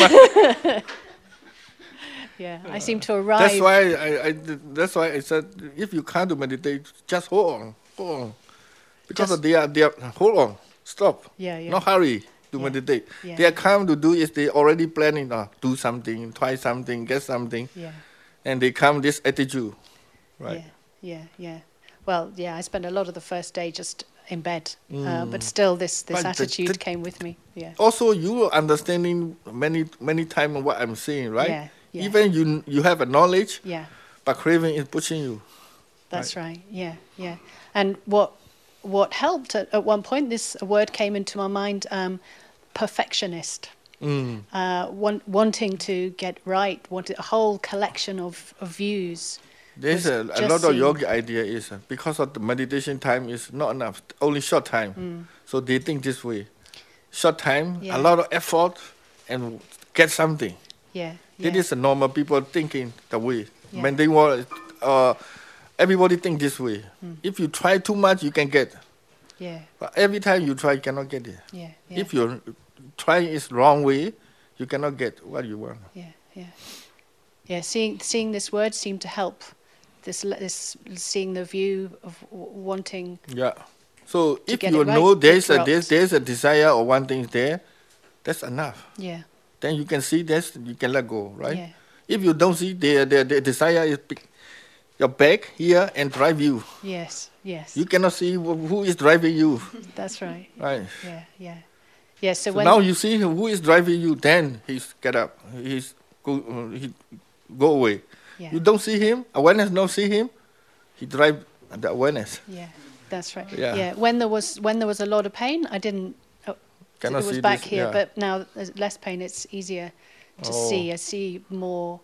Yeah, I seem to arrive. That's why I, I. That's why I said, if you can't do meditate, just hold on, hold on, because just they are they are hold on, stop. Yeah, yeah. No hurry to yeah. meditate. Yeah. They are come to do is they already planning to uh, do something, try something, get something. Yeah. And they come this attitude, right? Yeah, yeah, yeah. Well, yeah, I spent a lot of the first day just in bed, mm. uh, but still, this this but attitude the, the came with me. Yeah. Also, you are understanding many many times what I'm saying, right? Yeah. Yeah. Even you you have a knowledge, yeah. but craving is pushing you. That's right. right. Yeah, yeah. And what what helped at, at one point, this word came into my mind: um, perfectionist. Mm. Uh, want, wanting to get right, wanted a whole collection of, of views. There's a, a lot of yogi idea is uh, because of the meditation time is not enough, only short time. Mm. So they think this way: short time, yeah. a lot of effort, and get something. Yeah. Yeah. It is a normal people thinking the way. Yeah. When they want, uh, everybody think this way. Mm. If you try too much, you can get. Yeah. But every time you try, you cannot get it. Yeah. yeah. If you try is wrong way, you cannot get what you want. Yeah. Yeah. Yeah. Seeing seeing this word seemed to help. This this seeing the view of w- wanting. Yeah. So if you right, know there's a there's, there's a desire or one thing there, that's enough. Yeah. Then you can see this, you can let go, right? Yeah. If you don't see the, the, the desire is your back here and drive you. Yes, yes. You cannot see wh- who is driving you. That's right. Right. Yeah, yeah. Yeah, so, so when now you see who is driving you, then he's get up. He's go, uh, he go away. Yeah. You don't see him, awareness don't see him, he drive the awareness. Yeah, that's right. Yeah. yeah. When there was when there was a lot of pain, I didn't Cannot it was see back this, here, yeah. but now there's less pain. It's easier to Oh. see. I see more.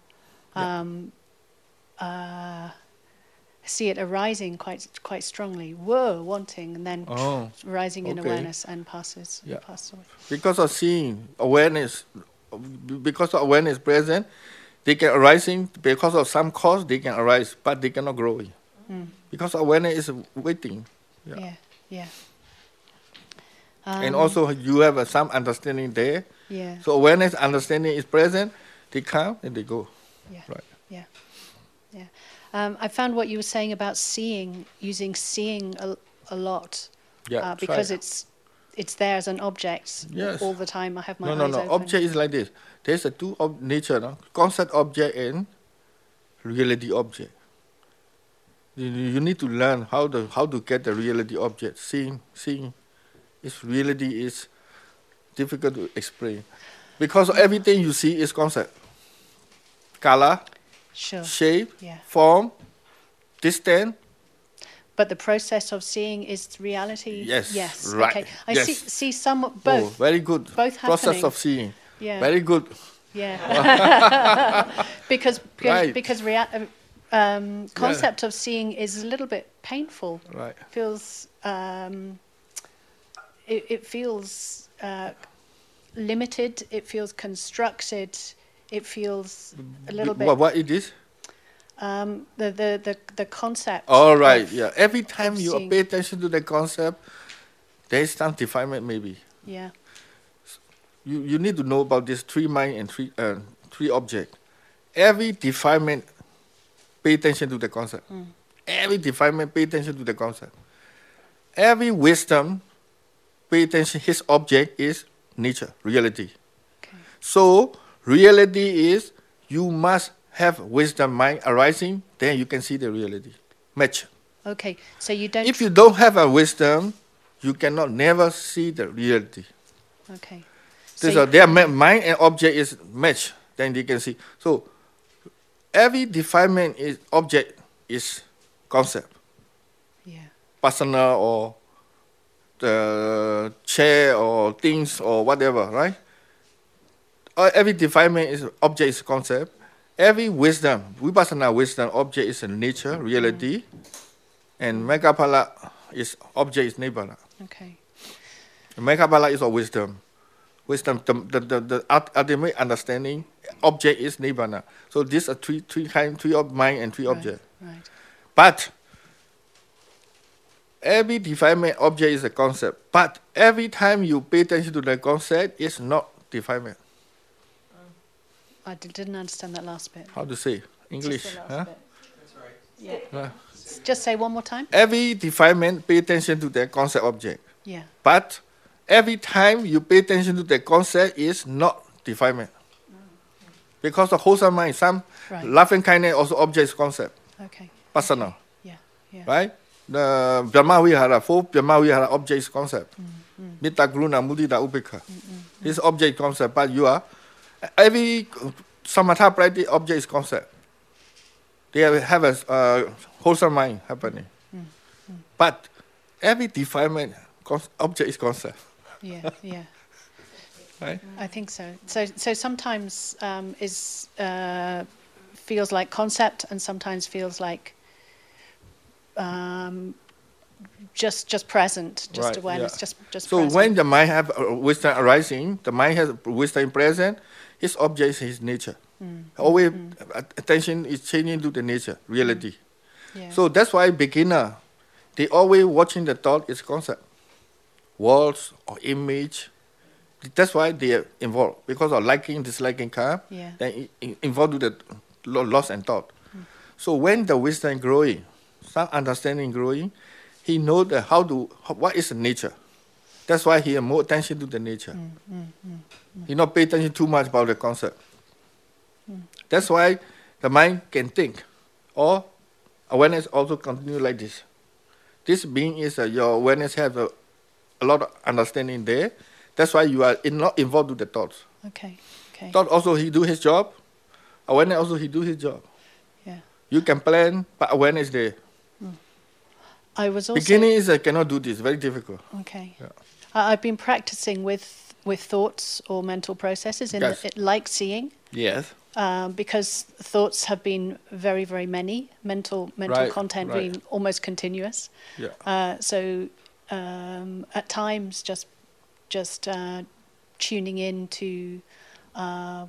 Um, uh, I see it arising quite quite strongly. Whoa, wanting, and then Oh, rising in okay. awareness and passes. Yeah. Passes away. Because of seeing awareness, because of awareness present, they can arising because of some cause they can arise, but they cannot grow. Mm. Because awareness is waiting. Yeah. Yeah, yeah. And Um, also you have uh, some understanding there. Yeah. So awareness, understanding is present. They come and they go. Yeah. Right. Yeah. Yeah. Um, I found what you were saying about seeing, using seeing a, a lot, Yeah. uh, try because it. it's it's there as an object Yes. all the time. I have my no, no, eyes no. open. Object is like this. There's a two ob- nature, no? Concept object and reality object. You, you need to learn how to how to get the reality object. Seeing, seeing, its reality is difficult to explain, because everything you see is concept. color, Sure. shape, Yeah. form, distance. But the process of seeing is reality. Yes, Yes. right, Okay. I yes. see see some Oh, both. very good. Both Process happening. of seeing. Yeah. Very good. Yeah. because because, Right. because rea- uh, um, concept of seeing is a little bit painful. Right. Feels um, it, it feels uh, limited. It feels constructed. It feels a little bit. What, what it is? Um, the, the the the concept. All right, of- yeah. Every time you seeing. pay attention to the concept, there is some defilement maybe. Yeah. You you need to know about this three mind and three uh, three object. Every defilement, pay attention to the concept. Mm. Every defilement, pay attention to the concept. Every wisdom, pay attention. His object is nature, reality. Okay. So reality is you must have wisdom mind arising, then you can see the reality. Match. Okay. So you don't. If you don't have a wisdom, you cannot never see the reality. Okay. So, So you- their ma- mind and object is matched, then you can see. So every defilement is object is concept. Yeah. Personal or the chair or things or whatever, right? Uh, Every defilement is object is concept. Every wisdom, vipassana wisdom, object is a nature, reality, and megapala is object is nibbana. Okay. Megapala is a wisdom. Wisdom, the, the, the, the ult- ultimate understanding, object is nibbana. So these are three three kind, three of mind and three Right, object. Right. But every defilement object is a concept. But every time you pay attention to the concept, it's not defilement. I d- didn't understand that last bit. How to say? English. Just the last Huh? bit. Yeah. Huh? S- Just say one more time. Every defilement, pay attention to the concept object. Yeah. But every time you pay attention to the concept is not defilement. Because the wholesome mind, some Right. loving kindness also object is concept, Okay. personal, Yeah. Yeah. right? The Brahma Vihara, four Brahma Vihara object is concept. Mm, Metta, Karuna, Mudita, Upekkha. This object concept, but you are, every samatha practice object is concept. They have, have a uh, wholesome mind happening. Mm, But every defilement con- object is concept, Yeah. Yeah. right? I think so. So so sometimes um, is uh, feels like concept, and sometimes feels like um, just just present, just Right, awareness, yeah. just just. So present. when the mind have uh, wisdom arising, the mind has wisdom present, his object is his nature. Mm, Always uh, attention is changing to the nature, reality. yeah. So that's why beginner, they always watching the thought is concept, words or image. That's why they are involved because of liking, disliking come. Yeah. Then i- i- involved with the lo- loss and thought. So when the wisdom growing, some understanding growing, he know the how to how, what is the nature. That's why he have more attention to the nature. He not pay attention too much about the concept. That's why the mind can think, or awareness also continue like this. This being is uh, your awareness have a, a lot of understanding there. That's why you are in, not involved with the thoughts. Okay. Okay. Thought also he do his job. Awareness also he do his job. Yeah. You can plan, but awareness there. I was also Beginning is uh, cannot do this. Very difficult. okay. Yeah. I I've been practicing with with thoughts or mental processes in Yes. the, it, like seeing. Yes. Um, because thoughts have been very, very many, mental mental Right, content right. being almost continuous. Yeah. Uh, so um, at times, just just uh, tuning in to, uh,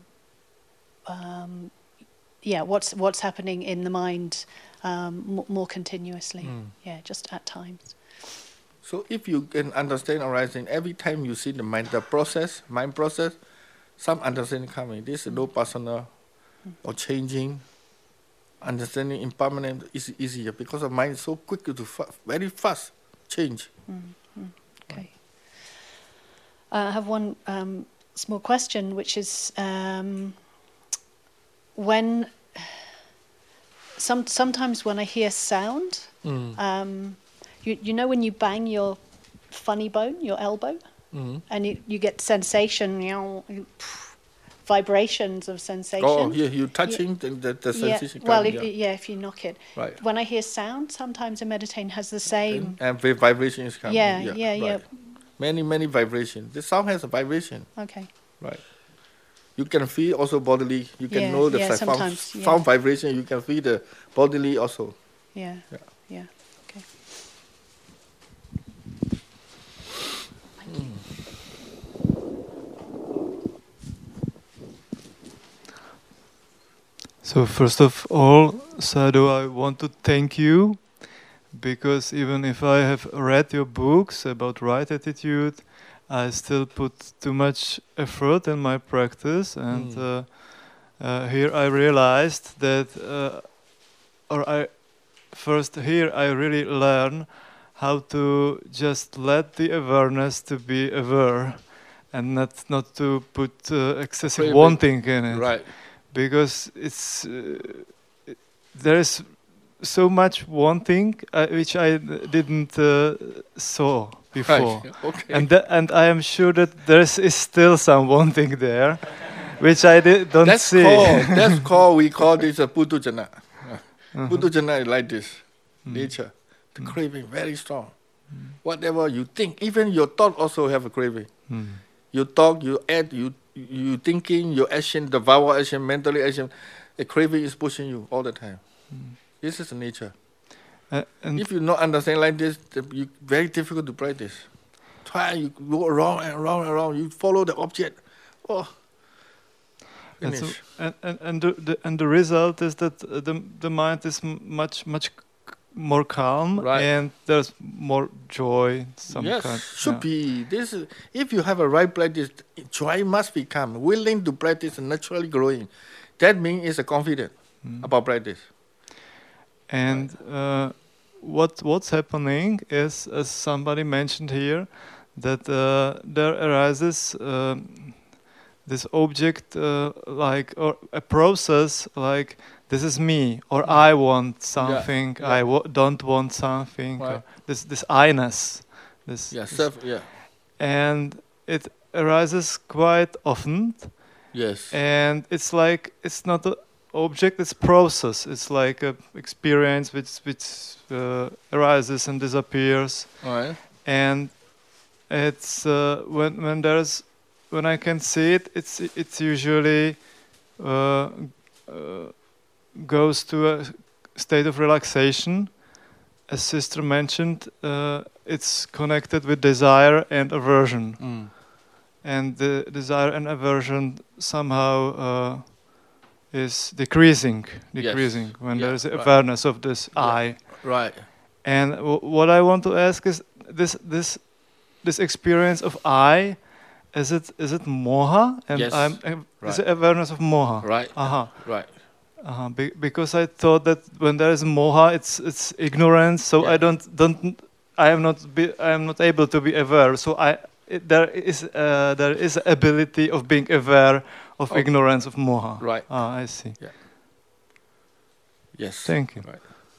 um, yeah, what's what's happening in the mind um, m- more continuously. Mm. Yeah, just at times. So if you can understand arising, every time you see the mind, the process, mind process, some understanding coming. This is no personal or changing. Understanding impermanent is easier because the mind is so quick to fa- very fast change. Okay. Uh, I have one um, small question, which is um, when some sometimes when I hear sound, Mm. um, you you know when you bang your funny bone, your elbow, Mm. and you, you get sensation, you know, you- vibrations of sensation. Oh, yeah, you touching Yeah. the, the, the Yeah. sensation. Well, coming, if, yeah. yeah, if you knock it. Right. When I hear sound, sometimes a meditating has the same. And the vibration is coming. Yeah, yeah, yeah. right. Many, many vibrations. The sound has a vibration. Okay. Right. You can feel also bodily. You can Yeah, know the yeah, sound, sometimes, yeah. sound vibration. You can feel the bodily also. Yeah. Yeah. Yeah. Okay. So first of all, Sadhu, I want to thank you, because even if I have read your books about right attitude, I still put too much effort in my practice, and Mm. uh, uh, here I realized that, uh, or I first here I really learn how to just let the awareness to be aware, and not not to put uh, excessive Craving. wanting in it, Right. because it's uh, it, there is so much wanting uh, which I d- didn't uh, saw before, Right. Okay. and tha- and I am sure that there is, is still some wanting there, which I di- don't That's see. called, that's called, we call this a Putujana. Uh-huh. Putujana is like this, Mm. nature. The Mm. craving very strong. Whatever you think, even your thought also have a craving. Mm. You talk, you act, you you thinking, your action, the verbal action, mentally action, the craving is pushing you all the time. This is the nature. Uh, and If you not understand like this, then you very difficult to practice. Try, you go around and around and around. You follow the object. Oh, And, so, finish. and, and, and, the, the, and the result is that uh, the, the mind is m- much much c- more calm, Right. and there's more joy. Some Yes, kind. should be. This is, if you have a right practice, joy must become willing to practice and naturally growing. That means it's a confident Mm. about practice. And uh, what what's happening is, as somebody mentioned here, that uh, there arises um, this object uh, like, or a process like, this is me, or I want something, yeah. I wa- don't want something, Right. or this this I-ness, this, Yeah, this- self, yeah. and it arises quite often. Yes. And it's like, it's not an object, it's process. It's like a experience which which uh, arises and disappears. Alright. And it's uh, when when there's when I can see it, it's it's usually uh, uh, goes to a state of relaxation. As Sister mentioned, uh, it's connected with desire and aversion. Mm. And the desire and aversion somehow uh, is decreasing, decreasing Yes. when Yeah, there is right. awareness of this Yeah. I. Right. And w- what I want to ask is this this this experience of I, is it is it moha? And Yes. I'm uh, is Right. it awareness of moha? Right. Uh-huh. Right. Uh-huh. Be- because I thought that when there is moha, it's it's ignorance. So Yeah. I don't don't I am not be I am not able to be aware. So I it, there is uh, there is ability of being aware of Oh. ignorance of moha. Right. Ah, I see. Yeah. Yes. Thank you. Right.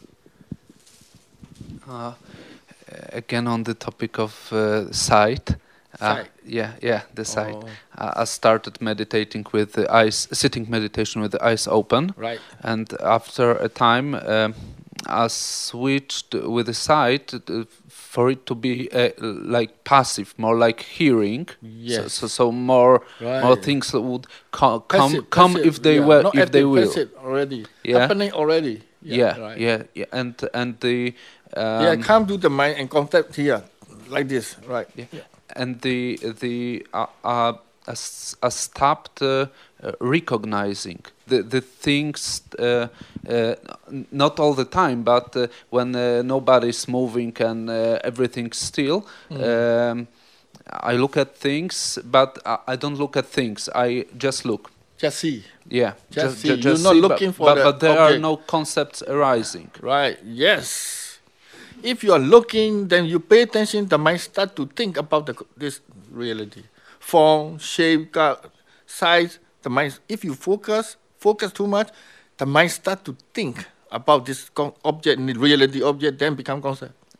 Uh, again, on the topic of uh, sight. Uh, Sight. yeah, yeah, the sight. Oh. Uh, I started meditating with the eyes, sitting meditation with the eyes open. Right. And after a time, um, I switched with the sight uh, for it to be uh, like passive, more like hearing. Yes. So, so, so more, more Right. things that would co- come, Passive, come passive, if they yeah. were, Not if they active, will. passive already. Yeah. Happening already. Yeah, right. yeah, yeah, and and the um, yeah, come to the mind and contact here, like this, right? Yeah. And the the uh, uh, I s- I stopped uh, uh, recognizing the the things, uh, uh, n- not all the time, but uh, when uh, nobody's moving and uh, everything's still. Mm. Um, I look at things, but I, I don't look at things. I just look. Just see. Yeah, Just ju- see. ju- You're not see, looking but, for but, the but there are object. no concepts arising. Right. Yes. If you are looking, then you pay attention. The mind start to think about the, this reality, form, shape, color, size. The mind. If you focus, focus too much, the mind start to think about this con- object, the reality object, then become concept.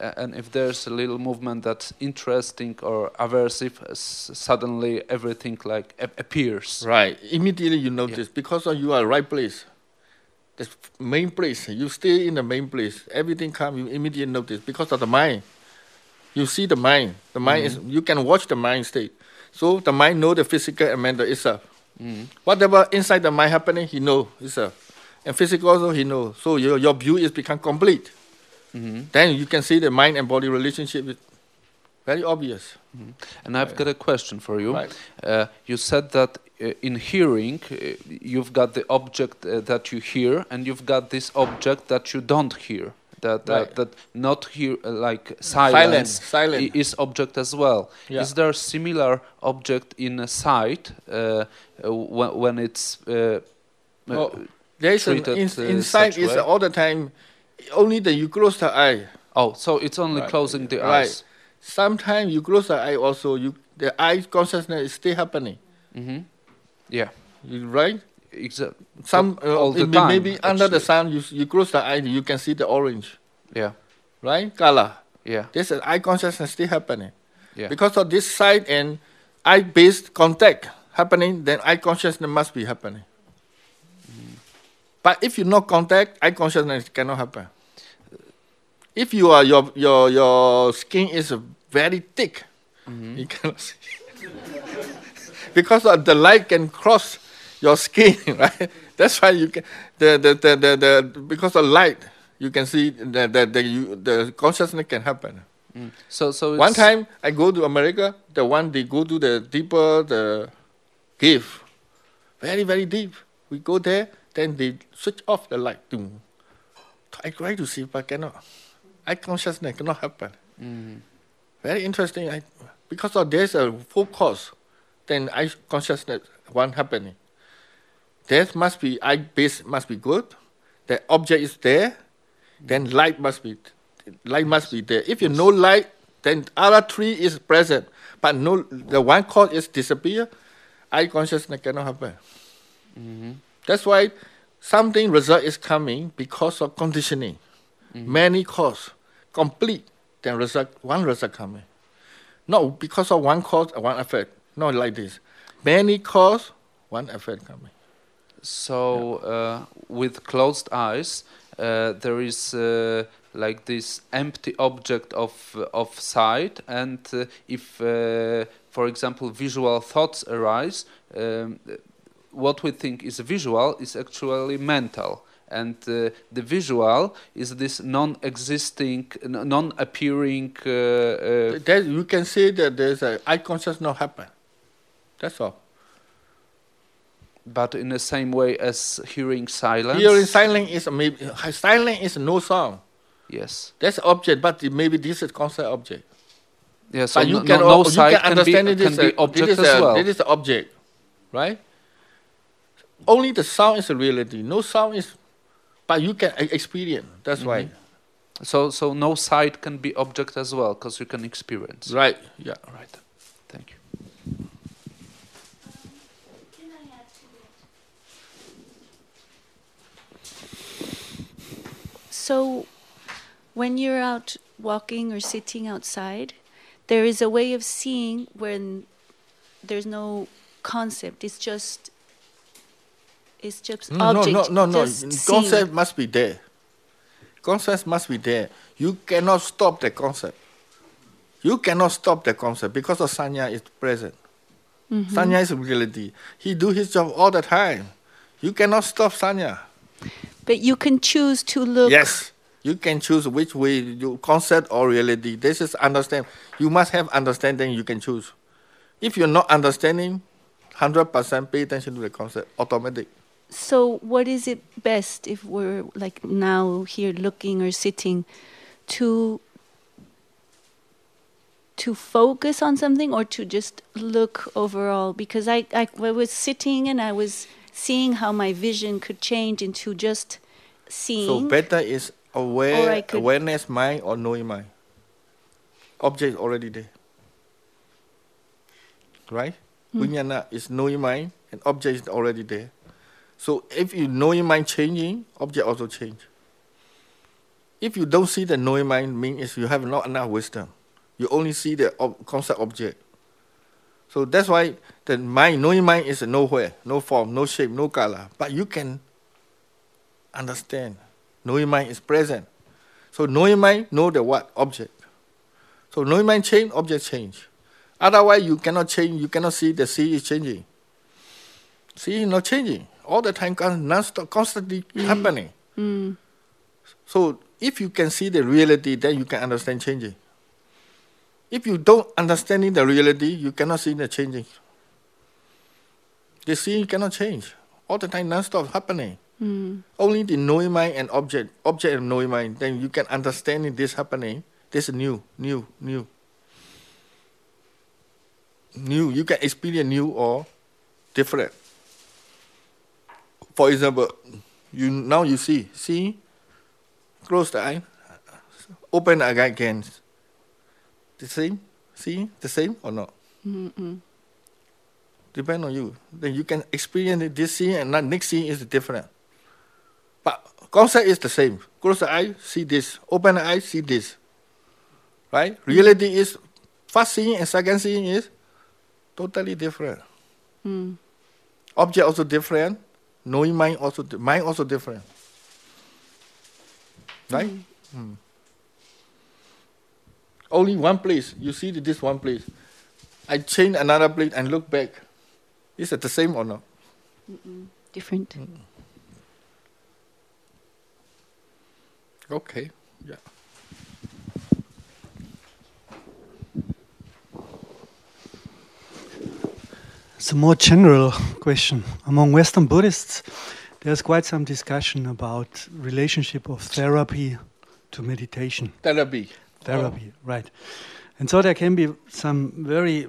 a- and if there's a little movement that's interesting or aversive, s- suddenly everything like ap- appears. Right. Immediately you notice because of you are right place. The f- main place. You stay in the main place. Everything come. You immediately notice because of the mind. You see the mind. The mind is. You can watch the mind state. So the mind know the physical and mental itself. Mm. Whatever inside the mind happening, he know itself. And physical also he knows. So your your view is become complete. Mhm. Then you can see the mind and body relationship is very obvious. Mhm. And I've got a question for you. Right. Uh, you said that uh, in hearing, uh, you've got the object uh, that you hear, and you've got this object that you don't hear. That that, Right. that not hear uh, like silence, Silence, silence. i- is object as well. Yeah. Is there a similar object in a sight uh, uh, when, when it's uh, uh, Oh, there is an treated, in, uh, inside such is way? all the time. Only that you close the eye. Oh, so it's only Right. closing the Right. eyes. Sometimes you close the eye also. You the eye consciousness is still happening. Mm-hmm. Yeah. You, right? Exactly. Some uh, all the it may- time, maybe under the actually. sun. You you close the eye. You can see the orange. Yeah. Right? Color. Yeah. This is eye consciousness still happening. Yeah. Because of this sight and eye-based contact happening, then eye consciousness must be happening. But if you no contact, eye consciousness cannot happen. If you are your your your skin is very thick, Mhm. you cannot see. Because of the light can cross your skin, right? That's why you can the the the the, the because of light you can see that the, the, you, the consciousness can happen. Mm. So so One it's- time I go to America, the one they go to the deeper the cave, very very deep. We go there, then they switch off the light. Boom. I try to see, but cannot. Eye consciousness cannot happen. Mhm. Very interesting. I, because of there's a full cause, then eye consciousness one happening. There must be eye base must be good. The object is there, then light must be light must be there. If you no light, then other three is present, but no the one cause is disappear. Eye consciousness cannot happen. Mhm. That's why something result is coming because of conditioning. Mhm. Many cause complete, then result one result coming. Not because of one cause and one effect. Not like this. Many cause, one effect coming. So uh, with closed eyes, uh, there is uh, like this empty object of of sight, and uh, if, uh, for example, visual thoughts arise, um, what we think is visual is actually mental, and uh, the visual is this non-existing, n- non-appearing. Uh, uh, That you can say that there's a eye consciousness not happen. That's all. but in the same way as hearing silence. Hearing silence is maybe silence is no sound. Yes. That's object, but it maybe this is concept object. Yeah, so but you no- can no- al- no you sight can can be- understand it can is be a, object this is as a, well. This is the object, right? Only the sound is a reality. No sound is, but you can e- experience. That's why. Mhm. So so no sight can be object as well because you can experience. Right. Yeah. Right. Thank you. So, when you're out walking or sitting outside, there is a way of seeing when there's no concept. It's just, it's just No, object. no, no, no, no. just seeing. Concept must be there. Concept must be there. You cannot stop the concept. You cannot stop the concept because of Sanya is present. Mhm. Sanya is reality. He do his job all the time. You cannot stop Sanya. But you can choose to look. Yes, you can choose which way you concept or reality. This is understand. You must have understanding. You can choose. If you're not understanding, hundred percent pay attention to the concept. Automatic. So, what is it best if we're like now here looking or sitting to to focus on something or to just look overall? Because I, I, I was sitting and I was seeing how my vision could change into just seeing. So better is Or I aware, could- awareness mind or knowing mind. Object already there. Right? Hmm. Vijnana is knowing mind and object is already there. So if you knowing mind changing, object also change. If you don't see the knowing mind, means you have not enough wisdom. You only see the ob- concept object. So that's why the mind, knowing mind is nowhere, no form, no shape, no color. But you can understand. Knowing mind is present. So knowing mind know the what? Object. So knowing mind change, object change. Otherwise you cannot change, you cannot see the sea is changing. Sea is not changing. All the time non-stop, constantly mm. happening. Mm. So if you can see the reality, then you can understand changing. If you don't understand the reality, you cannot see the changing. The scene cannot change. All the time non-stop happening. Mm. Only the knowing mind and object, object and knowing mind, then you can understand this happening. This is new, new, new. New, you can experience new or different. For example, you now you see, see, close the eye, open the eye again. The same, see, the same or not? Mm-mm. Depend on you. Then you can experience this scene and that next scene is different. But concept is the same. Close the eye, see this. Open the eye, see this. Right? Reality is first scene and second scene is totally different. Mm. Object also different. Knowing mind also mind also different. Right? Mm. Mm. Only one place. You see this one place. I change another place and look back. Is it the same or not? Mm-mm. Different. Mm. Okay. Yeah. It's a more general question. Among Western Buddhists, there's quite some discussion about relationship of therapy to meditation. Therapy. Therapy, oh. Right. And so there can be some very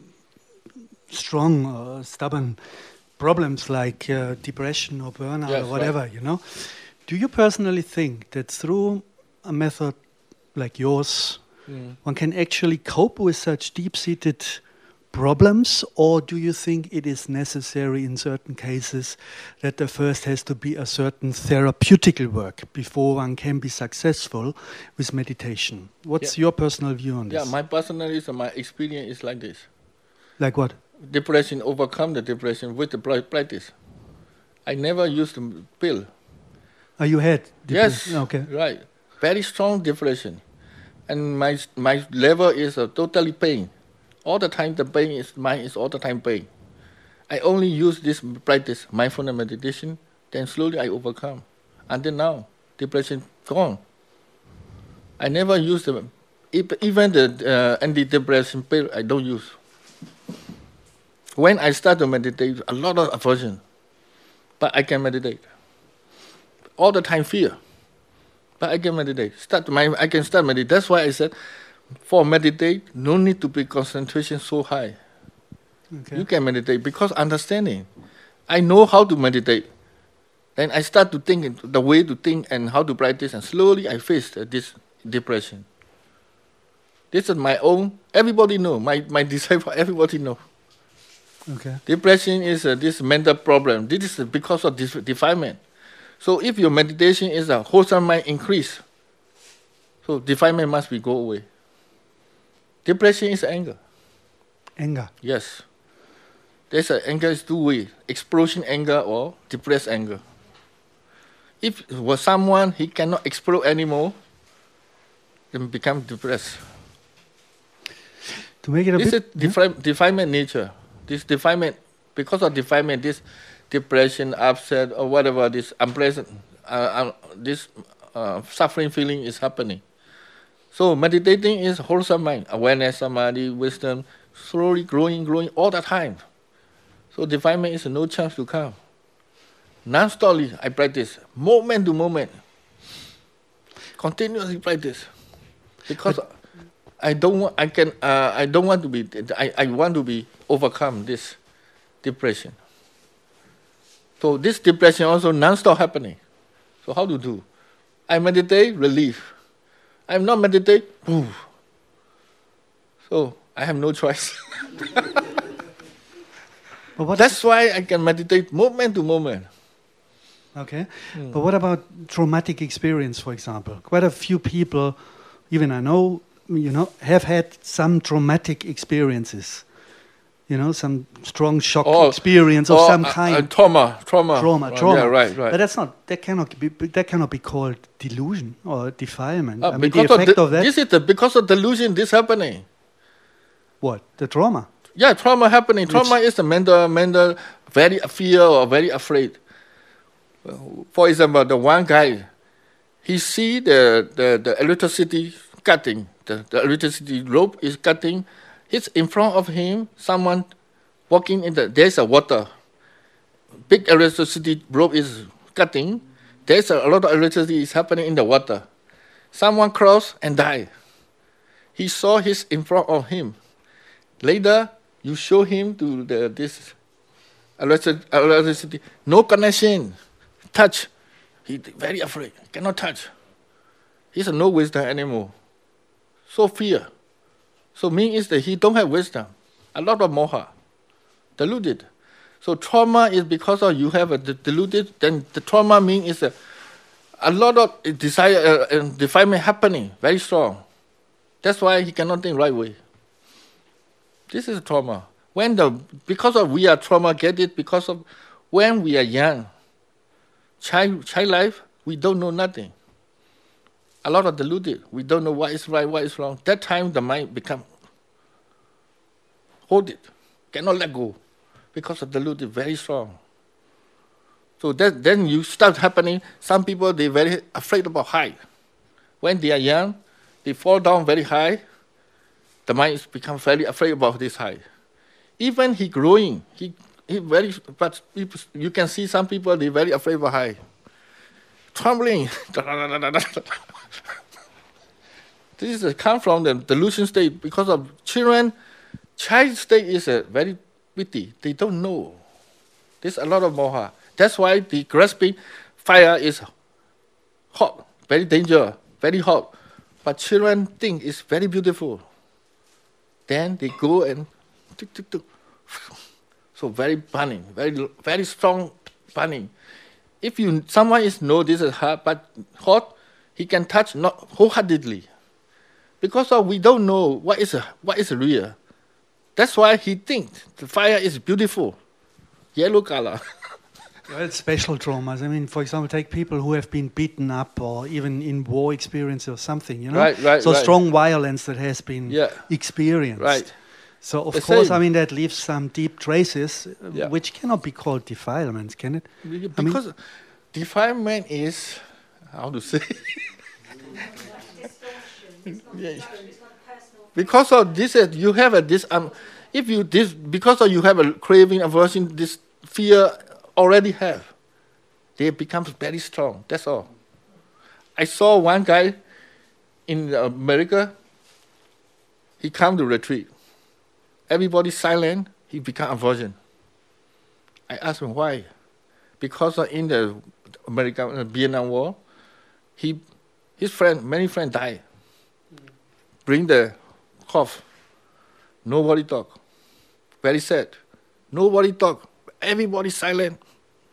strong, uh, stubborn problems like uh, depression or burnout yes, or whatever, right. you know. Do you personally think that through a method like yours, mm. one can actually cope with such deep-seated problems, or do you think it is necessary in certain cases that there first has to be a certain therapeutical work before one can be successful with meditation? What's yeah. your personal view on this? Yeah, my personal is, my experience is like this. Like what? Depression, overcome the depression with the practice. I never used the pill. Oh, you had depression? Yes, okay. Right. Very strong depression. And my my level is uh, totally pain. All the time the pain is mine is all the time pain. I only use this practice, mindfulness meditation, then slowly I overcome. Until now, depression gone. I never use the, even the uh, antidepressant pill I don't use. When I start to meditate, a lot of aversion, but I can meditate. All the time fear, but I can meditate. Start my, I can start meditate. That's why I said, for meditate, no need to be concentration so high. Okay. You can meditate because understanding. I know how to meditate. Then I start to think the way to think and how to practice, and slowly I face this depression. This is my own, everybody know, my, my disciple, everybody know. Okay. Depression is uh, this mental problem. This is because of this defilement. So if your meditation is a wholesome mind increase, so defilement must be go away. Depression is anger. Anger? Yes. There's a anger is two ways, explosion anger or depressed anger. If it was someone he cannot explode anymore, then become depressed. To make it a this bit... is defi- yeah? defilement nature. This defilement, because of defilement, this depression, upset, or whatever, this unpleasant, uh, uh, this uh, suffering feeling is happening. So meditating is wholesome mind, awareness, samadhi, wisdom, slowly growing, growing all the time. So defilement is no chance to come. Non-stoply, I practice, moment to moment, continuously practice, because but I don't want, I can, uh, I don't want to be, I, I want to be overcome this depression. So this depression also non-stop happening. So how to do? I meditate, relief. I'm not meditate, ooh. So I have no choice. But That's why I can meditate moment to moment. Okay, Mm. but what about traumatic experience, for example? Quite a few people, even I know, you know, have had some traumatic experiences. You know, some strong shock Oh, experience of oh, some uh, kind. uh, trauma, trauma, trauma, Right, trauma. yeah, right, right. But that's not. That cannot be. That cannot be called delusion or defilement. Uh, I mean, the because of, effect the, of that. this is the, because of delusion. This happening. What? The trauma. Yeah, trauma happening. Which- Trauma is the mental, mental, very fear or very afraid. For example, the one guy, he see the the, the electricity cutting. The, the electricity rope is cutting. It's in front of him. Someone walking in the. There's a water. Big electricity rope is cutting. There's a, a lot of electricity is happening in the water. Someone cross and die. He saw his in front of him. Later, you show him to the this electric- electricity. No connection. Touch. He very afraid. Cannot touch. He's no wisdom anymore. So fear. So mean is that he don't have wisdom. A lot of moha. Deluded. So trauma is because of you have a de- deluded, then the trauma mean is a, a lot of desire uh, and defilement happening, very strong. That's why he cannot think right way. This is trauma. When the because of we are trauma get it because of when we are young, child child life, we don't know nothing. A lot of deluded. We don't know what is right, what is wrong. That time the mind become hold it, cannot let go, because of deluded very strong. So that then you start happening. Some people they very afraid about height. When they are young, they fall down very high. The mind is become very afraid about this height. Even he growing, he he very but people, you can see some people they very afraid about height. Trembling. This is come from the delusion state because of children. Child state is a very witty. They don't know. There's a lot of moha. That's why the grasping fire is hot, very dangerous, very hot. But children think it's very beautiful. Then they go and tuk, tuk, tuk. So very burning, very very strong burning. If you someone is know this is hot, but hot, he can touch not wholeheartedly, because of we don't know what is a, what is real. That's why he thinks the fire is beautiful, yellow color. Well, special traumas. I mean, for example, take people who have been beaten up or even in war experience or something, you know? Right, right, So right. strong violence that has been Yeah. experienced. Right. So, of The course, same. I mean, that leaves some deep traces, uh, Yeah. which cannot be called defilements, can it? I mean- Because defilement is, how to say? Yeah. Because of this, uh, you have a this um, if you this because of you have a craving, aversion, this fear already have. They become very strong. That's all. I saw one guy in America. He come to retreat. Everybody silent. He become aversion. I asked him why. Because of in the American uh, Vietnam War, he his friend many friends died. Bring the cough. Nobody talk. Very sad. Nobody talk. Everybody silent.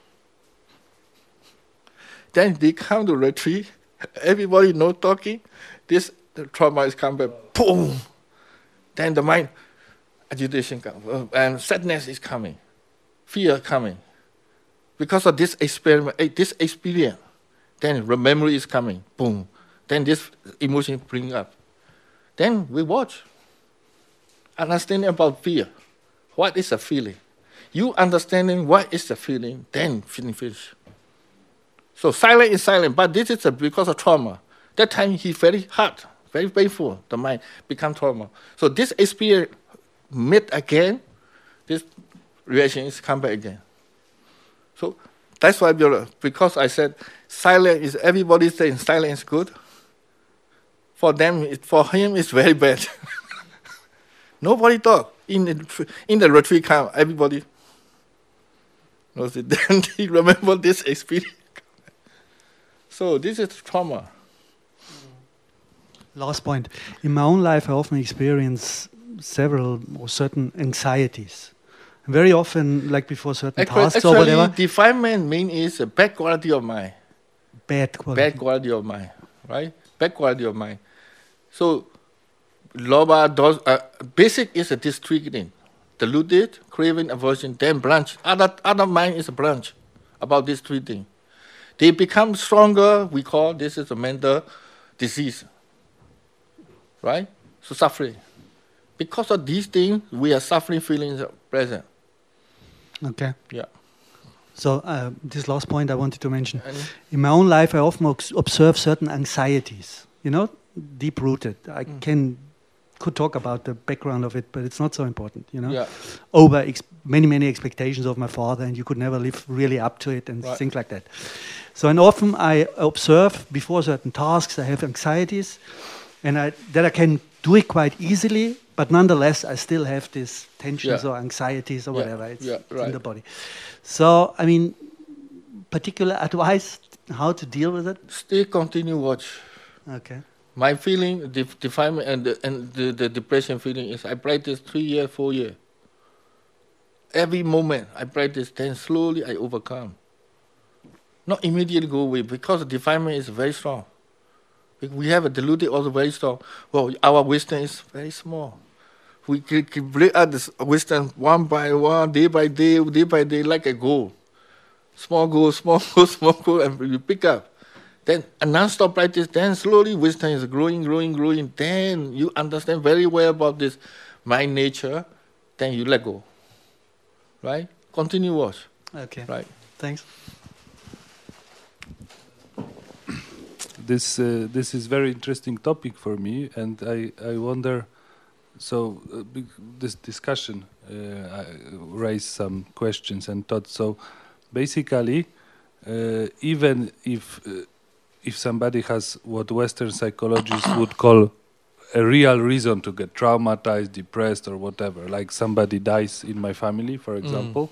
Then they come to retreat. Everybody no talking. This the trauma is come back. Boom. Then the mind agitation comes, uh, and sadness is coming, fear coming, because of this experiment, eh, this experience. Then the memory is coming. Boom. Then this emotion bring up. Then we watch. Understanding about fear. What is a feeling? You understanding what is the feeling, then finish. So silent is silent, but this is a, because of trauma. That time he very hard, very painful. The mind become trauma. So this experience meet again, this reaction is come back again. So that's why because I said silent is everybody saying silent is good. For them, it, for him, it's very bad. Nobody talk in the, in the retreat camp. Everybody knows it. Then he remember this experience. So this is trauma. Last point. In my own life, I often experience several or certain anxieties. Very often, like before certain Actually, tasks or actually whatever, defilement mean is a bad quality of mind. bad quality. Bad quality of mind, right? Bad quality of mind. So, loba, dos, uh, basic is a these three things. Deluded, craving, aversion, then branch. Other, other mind is a branch about these three things. They become stronger, we call this is a mental disease, right? So suffering. Because of these things, we are suffering feelings present. Okay. Yeah. So uh, this last point I wanted to mention. And In my own life, I often ex- observe certain anxieties, you know, deep-rooted. I Mm. can could talk about the background of it, but it's not so important, you know. Yeah. Over ex- many, many expectations of my father, and you could never live really up to it and Right. things like that. So, and often I observe before certain tasks, I have anxieties, and I, that I can do it quite easily, but nonetheless, I still have these tensions Yeah. or anxieties or Yeah. whatever. It's, Yeah, it's in right. the body. So, I mean, particular advice how to deal with it? still continue watch. Okay. My feeling, the defilement and the, and the, the depression feeling is I practice three years, four years. Every moment I practice, then slowly I overcome. Not immediately go away because the defilement is very strong. If we have a deluded also very strong. Well, our wisdom is very small. We can, can break out this wisdom one by one, day by day, day by day, like a goal. Small goal, small goal, small goal, and we pick up. Then a non-stop practice, then slowly wisdom is growing, growing, growing. Then you understand very well about this mind nature, then you let go. Right? Continue watch. Okay. Right. Thanks. This uh, this is very interesting topic for me, and I I wonder. So uh, big- this discussion uh, I raised some questions and thoughts. So basically, uh, even if uh, if somebody has what Western psychologists would call a real reason to get traumatized, depressed, or whatever, like somebody dies in my family, for example,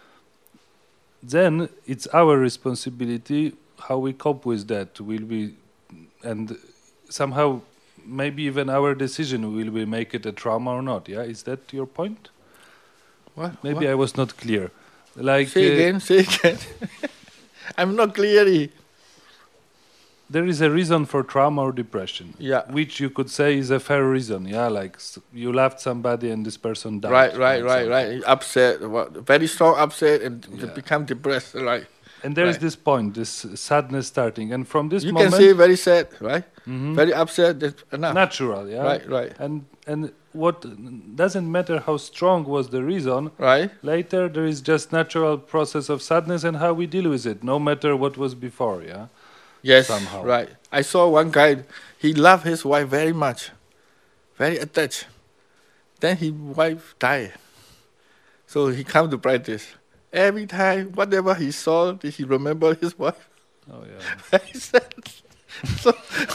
then it's our responsibility how we cope with that. Will we, and somehow maybe even our decision, will we make it a trauma or not? Yeah, is that your point? What? Maybe What? I was not clear. Like Say uh, again, say again. I'm not clearly. there is a reason for trauma or depression, Yeah. which you could say is a fair reason. Yeah, like s- you loved somebody and this person died. Right, for right, right, example. right. Upset, what, very strong upset, and Yeah. become depressed. Right. And there is Right. this point, this sadness starting, and from this You moment, can say very sad, right? Mhm. Very upset. That's enough. natural, yeah, Right, right. And and what doesn't matter how strong was the reason. Right. Later, there is just natural process of sadness and how we deal with it, no matter what was before. Yeah. Yes, Somehow. right. I saw one guy, he loved his wife very much, very attached. Then his wife died. So he come to practice. Every time, whatever he saw, he remembered his wife. Oh yeah. Very sad. So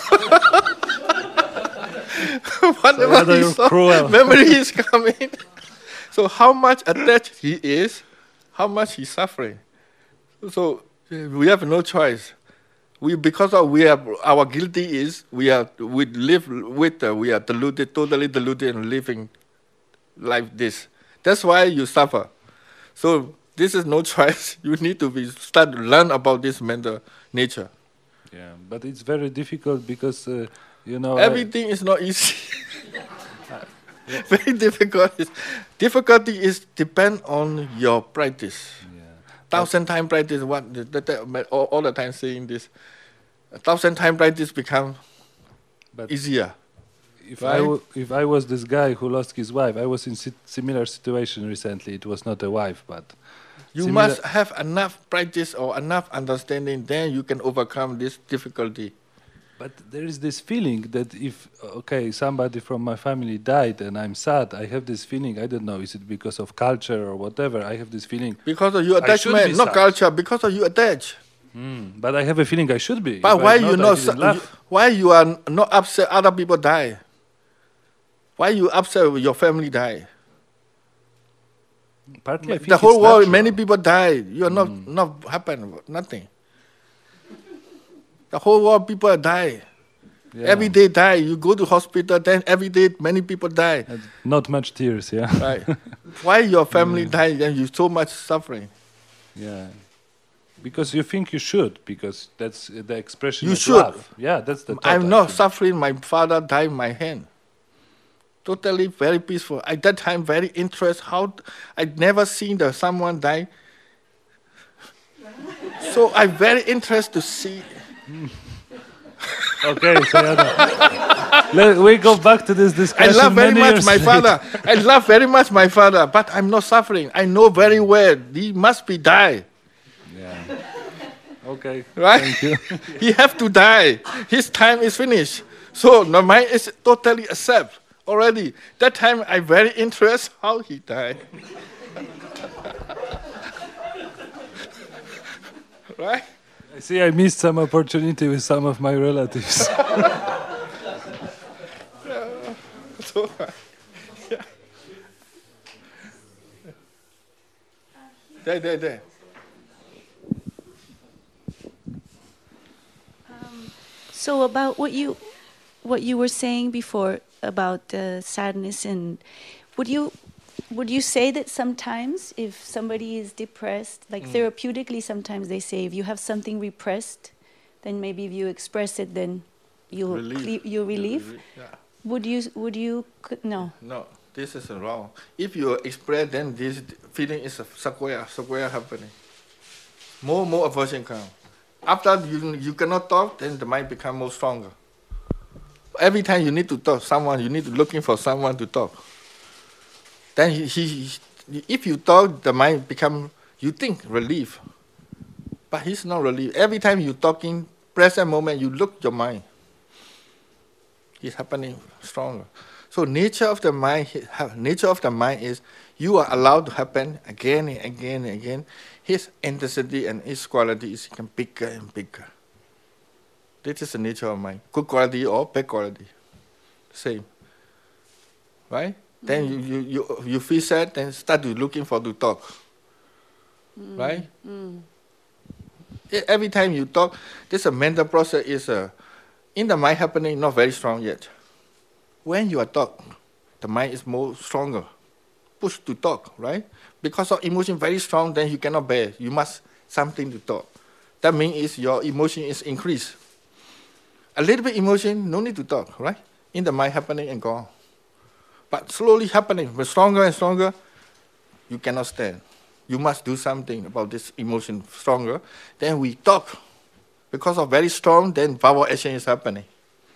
whatever rather he you're saw, cruel. memory is coming. So how much attached he is, how much he's suffering. So uh, we have no choice. We because of we are our guilty is we are we live with uh, we are deluded, totally deluded, and living like this. That's why you suffer. So this is no choice. You need to be start to learn about this mental nature. Yeah, but it's very difficult because uh, you know I- Everything is not easy. Very difficult. It's- Difficulty is depend on your practice. Thousand time practice. What the, the, the, all, all the time saying this. A thousand time practice become But easier. if right? I w- if I was this guy who lost his wife, I was in si- similar situation recently. It was not a wife, but You similar- must have enough practice or enough understanding. Then you can overcome this difficulty. But there is this feeling that if okay somebody from my family died and I'm sad, I have this feeling. I don't know, is it because of culture or whatever? I have this feeling. Because of your I should be attachment, not sad. culture. Because of you attach. Mm, but I have a feeling I should be. But If why I'm you not, I not? didn't su- laugh. Why you are not upset? Other people die. Why you upset when your family die? Partly I think The whole it's world, natural. many people die. You are not not happen nothing. The whole world people die. Yeah. Every day die. You go to hospital, then every day many people die. And not much tears, yeah. Right. Why your family die and you so much suffering? Yeah. Because you think you should, because that's uh, the expression You of should. love. Yeah, that's the thought, I'm I not think. suffering. My father died in my hand. Totally very peaceful. At that time, very interested. How I'd never seen the someone die. So I'm very interested to see. Okay, so yeah, let, we go back to this I discussion. love very many much years my later. father. I love very much my father, but I'm not suffering. I know very well he must be die. Yeah. Okay. Right? Thank you. He have to die. His time is finished. So the mind is totally accept already. That time I very interested how he died. Right? I see I missed some opportunity with some of my relatives. So, yeah. There, there, there. So about what you what you were saying before about uh, sadness, and would you would you say that sometimes if somebody is depressed, like Mm. therapeutically, sometimes they say if you have something repressed, then maybe if you express it, then you'll Relief. cle- you relieve. Yeah. Would you would you could, no? No, this is wrong. If you express, then this feeling is a square, square happening. More, more aversion come. After you, you cannot talk, then the mind become more stronger. Every time you need to talk, someone you need to looking for someone to talk. Then he, he, he if you talk, the mind become you think relief, but he's not relief. Every time you talking, present moment, you look your mind. It's happening stronger. So nature of the mind, nature of the mind is you are allowed to happen again and again and again. His intensity and his quality is become bigger and bigger. This is the nature of mind. Good quality or bad quality, same. Right? Mm-hmm. Then you, you, you, you feel sad, then start to looking for to talk. Mm-hmm. Right? Mm. Every time you talk, this a mental process is a in the mind happening, not very strong yet. When you are talk, the mind is more stronger. Push to talk, right? Because of emotion very strong, then you cannot bear. You must something to talk. That means is your emotion is increased. A little bit emotion, no need to talk, right? In the mind happening and gone. But slowly happening, but stronger and stronger, you cannot stand. You must do something about this emotion stronger. Then we talk. Because of very strong, then power action is happening.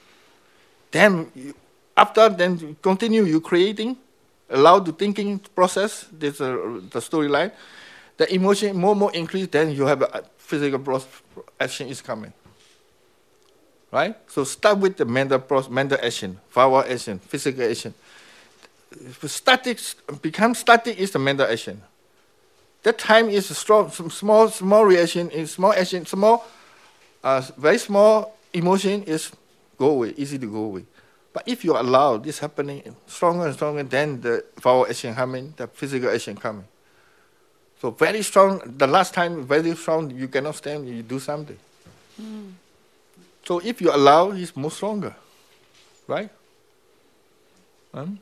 Then you, after, then you continue you creating, allow the thinking process, this uh, the storyline. The emotion more more increase, then you have a physical process, action is coming. Right? So start with the mental process, mental action, power action, physical action. Static become static is the mental action. That time is a strong, small, small reaction, is small action, small. Uh, very small emotion is go away, easy to go away. But if you allow this happening stronger and stronger, then the power action coming, the physical action coming. So very strong, the last time very strong, you cannot stand, you do something. Mm. So if you allow, it's more stronger, right? Um?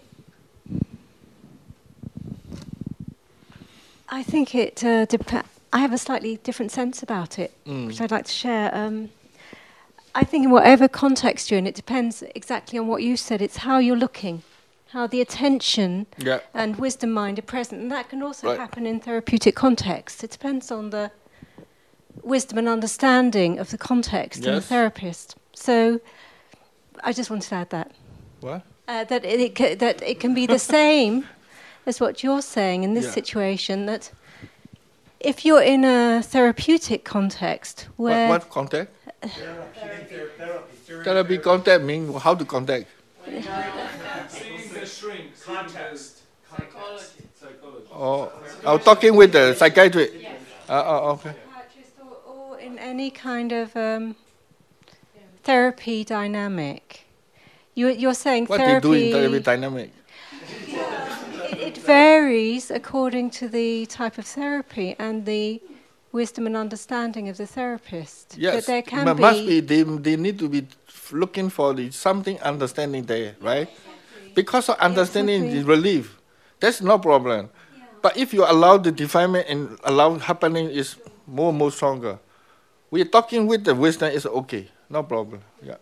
I think it uh, depends. I have a slightly different sense about it, mm. which I'd like to share. Um, I think in whatever context you're in, it depends exactly on what you said. It's how you're looking, how the attention yeah. and wisdom mind are present. And that can also right. happen in therapeutic contexts. It depends on the wisdom and understanding of the context yes. and the therapist. So I just wanted to add that. What? Uh, that, it, it ca- that it can be the same as what you're saying in this yeah. situation, that if you're in a therapeutic context where... What, what context? Therapy. Therapy context means how to contact? Seeing the shrink, context, psychology. Psychology. Oh, oh, talking with the psychiatrist. Yes. Uh, oh, okay. Or, or in any kind of um, therapy dynamic. You, you're saying what therapy... What do you do in therapy dynamic? It varies according to the type of therapy and the wisdom and understanding of the therapist. Yes, That there can mu- be, must be. They, they need to be f- looking for the something understanding there, right? Because of understanding Exactly. the relief, that's no problem. But if you allow the defilement and allow happening is more more stronger. We're talking with the wisdom is okay, no problem. Yeah.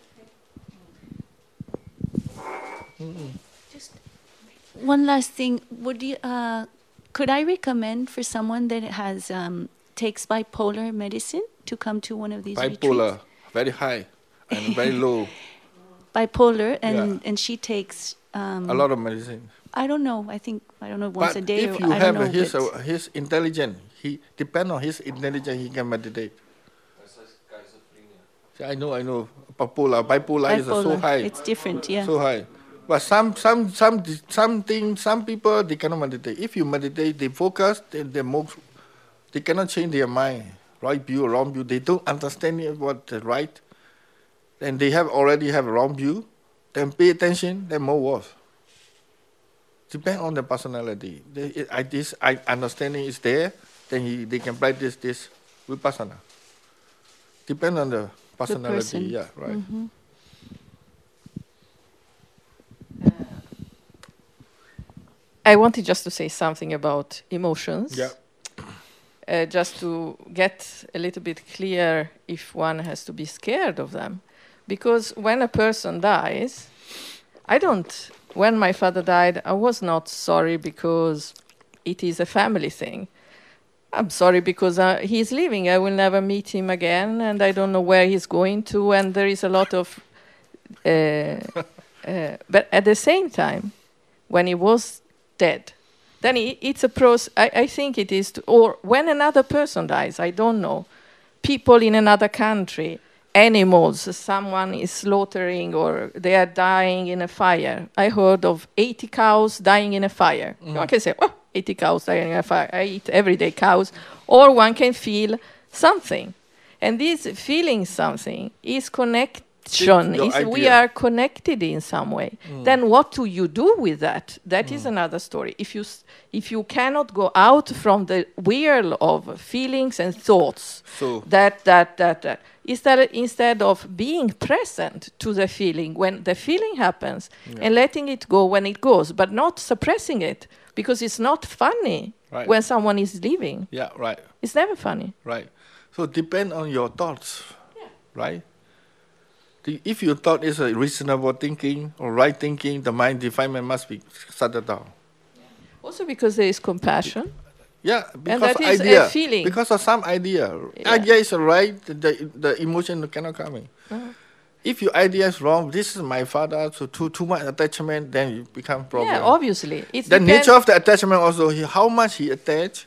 One last thing, would you? Uh, could I recommend for someone that has um, takes bipolar medicine to come to one of these Bipolar, retreats? very high and very low. Bipolar, and Yeah. and she takes um, A lot of medicine. I don't know. I think I don't know once But a day. if or you I have don't know, his but- uh, his intelligence, he depend on his intelligence. He can meditate. Yeah, I know, I know. Bipolar, bipolar, is uh, so Bipolar, high. it's different, yeah. So high. But some some some something some people they cannot meditate. If you meditate, they focus. They they move. They cannot change their mind. Right view, wrong view. They don't understand it what the right. And they have already have a wrong view. Then pay attention. Then more worse. Depend on the personality. They, it, I, this I, understanding is there. Then he, they can practice this vipassana. Depend on the personality. person. Yeah, right. Mhm. I wanted just to say something about emotions. Yeah. Uh, just to get a little bit clear if one has to be scared of them. Because when a person dies, I don't, when my father died, I was not sorry because it is a family thing. I'm sorry because uh, he's leaving. I will never meet him again, and I don't know where he's going to, and there is a lot of... Uh, uh, but at the same time, when he was dead, then it, it's a process. I, I think it is, to, or when another person dies, I don't know. People in another country, animals, someone is slaughtering or they are dying in a fire. I heard of eighty cows dying in a fire. Mm. One can say, oh, eighty cows dying in a fire. I eat everyday cows. Or one can feel something. And this feeling something is connection. Your Is we idea. are connected in some way. Mm. Then what do you do with that? That Mm. is another story. If you s- if you cannot go out from the whirl of feelings and thoughts, So- that that that that instead instead of being present to the feeling when the feeling happens Yeah. and letting it go when it goes, but not suppressing it because it's not funny Right. when someone is leaving. Yeah, right. It's never funny. Right. So depend on your thoughts, right? The, if your thought is a reasonable thinking or right thinking, the mind defilement must be settled down. Also because there is compassion. Yeah, because that is a idea, feeling. because of some idea. Yeah. Idea is right, the, the emotion cannot come in. Uh-huh. If your idea is wrong, this is my father, so too too much attachment, then you become problem. Yeah, obviously. It's the depend- nature of the attachment also, he, how much he attached,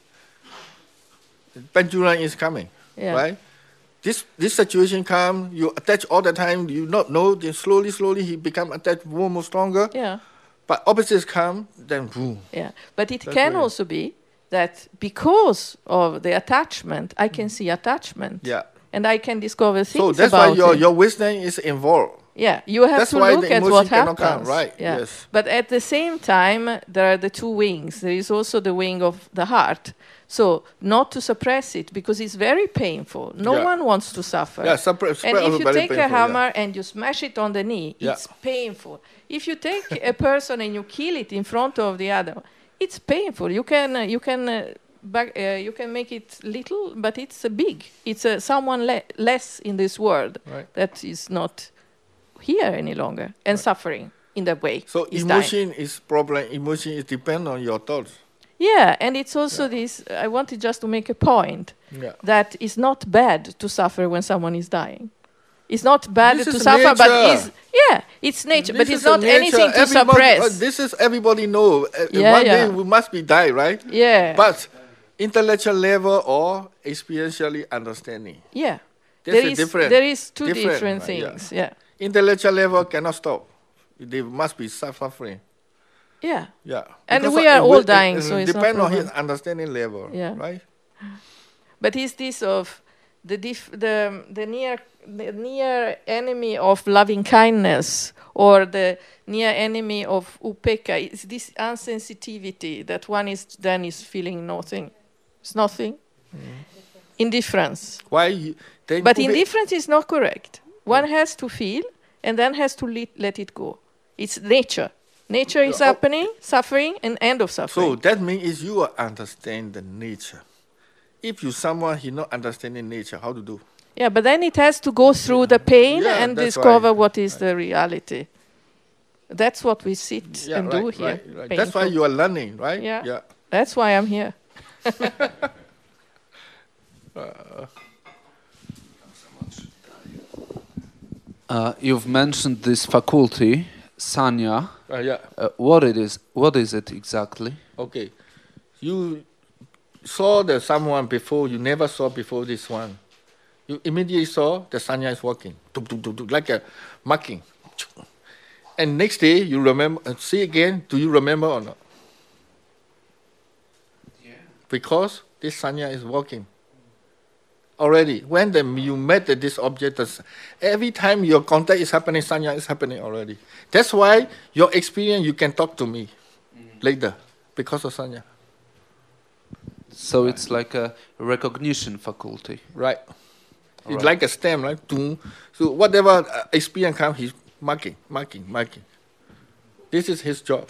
pendulum is coming, Yeah. right? This this situation come, you attach all the time, you not know, then slowly, slowly he become attached more, more stronger. Yeah. But opposites come, then boom. Yeah, but it That's can where- also be that because of the attachment, I can see attachment. Yeah. And I can discover things So that's about why your, it. your wisdom is involved. Yeah, you have That's to why look the at emotion what cannot happens. come, right, Yeah. yes. But at the same time, there are the two wings. There is also the wing of the heart. So not to suppress it because it's very painful. No Yeah. one wants to suffer. Yeah, suppre- and suppre- if you very take a painful, hammer and you smash it on the knee, Yeah. it's painful. If you take a person and you kill it in front of the other, it's painful. You can uh, you can uh, back, uh, you can make it little, but it's uh, big. It's uh, someone le- less in this world Right. that is not here any longer and suffering in that way. So is dying. emotion is problem. Emotion is depend on your thoughts. Yeah, and it's also this. I wanted just to make a point Yeah. that it's not bad to suffer when someone is dying. It's not bad This to is suffer, but nature. it's yeah, it's nature, but This it's is a not nature. anything to Everybody- suppress. uh, this is everybody know. Uh, Yeah, One yeah. day we must be die, right? Yeah. But intellectual level or experientially understanding. Yeah. There's There a is- different. there is two different right, things, yeah. Intellectual level cannot stop. They must be suffering. Yeah. Yeah. And Because we of- are it all will- it- dying, it so it's no depend on his problem. understanding level. Yeah. Right. But is this of the dif- the the near the near enemy of loving kindness or the near enemy of upeka? Is this insensitivity that one is then is feeling nothing? It's nothing. indifference. Why? You, then But Ube- indifference is not correct. One has to feel and then has to let, let it go. It's nature. Nature is Oh. happening, suffering, and end of suffering. So that means you are understand the nature. If you someone he not understanding nature, how to do? Yeah, but then it has to go through the pain Yeah, and that's discover right. what is the reality. That's what we sit Yeah, and right, do here. right, right. That's why Painful. you are learning, right? Yeah. Yeah. That's why I'm here. Uh, Uh, you've mentioned this faculty, sanya. Uh, yeah. Uh, what it is? What is it exactly? Okay. You saw the someone before, you never saw before this one. You immediately saw the sanya is walking, tuk, tuk, tuk, tuk, like a marking. And next day you remember, uh, see again, do you remember or not? Yeah. Because this sanya is walking. Already, when the, you met the, this object, the, every time your contact is happening, sanya is happening already. That's why your experience, you can talk to me mm. later, because of sanya. So right. It's like a recognition faculty. Right. All it's right. like a stem, right? So whatever uh, experience comes, he's marking, marking, marking. This is his job.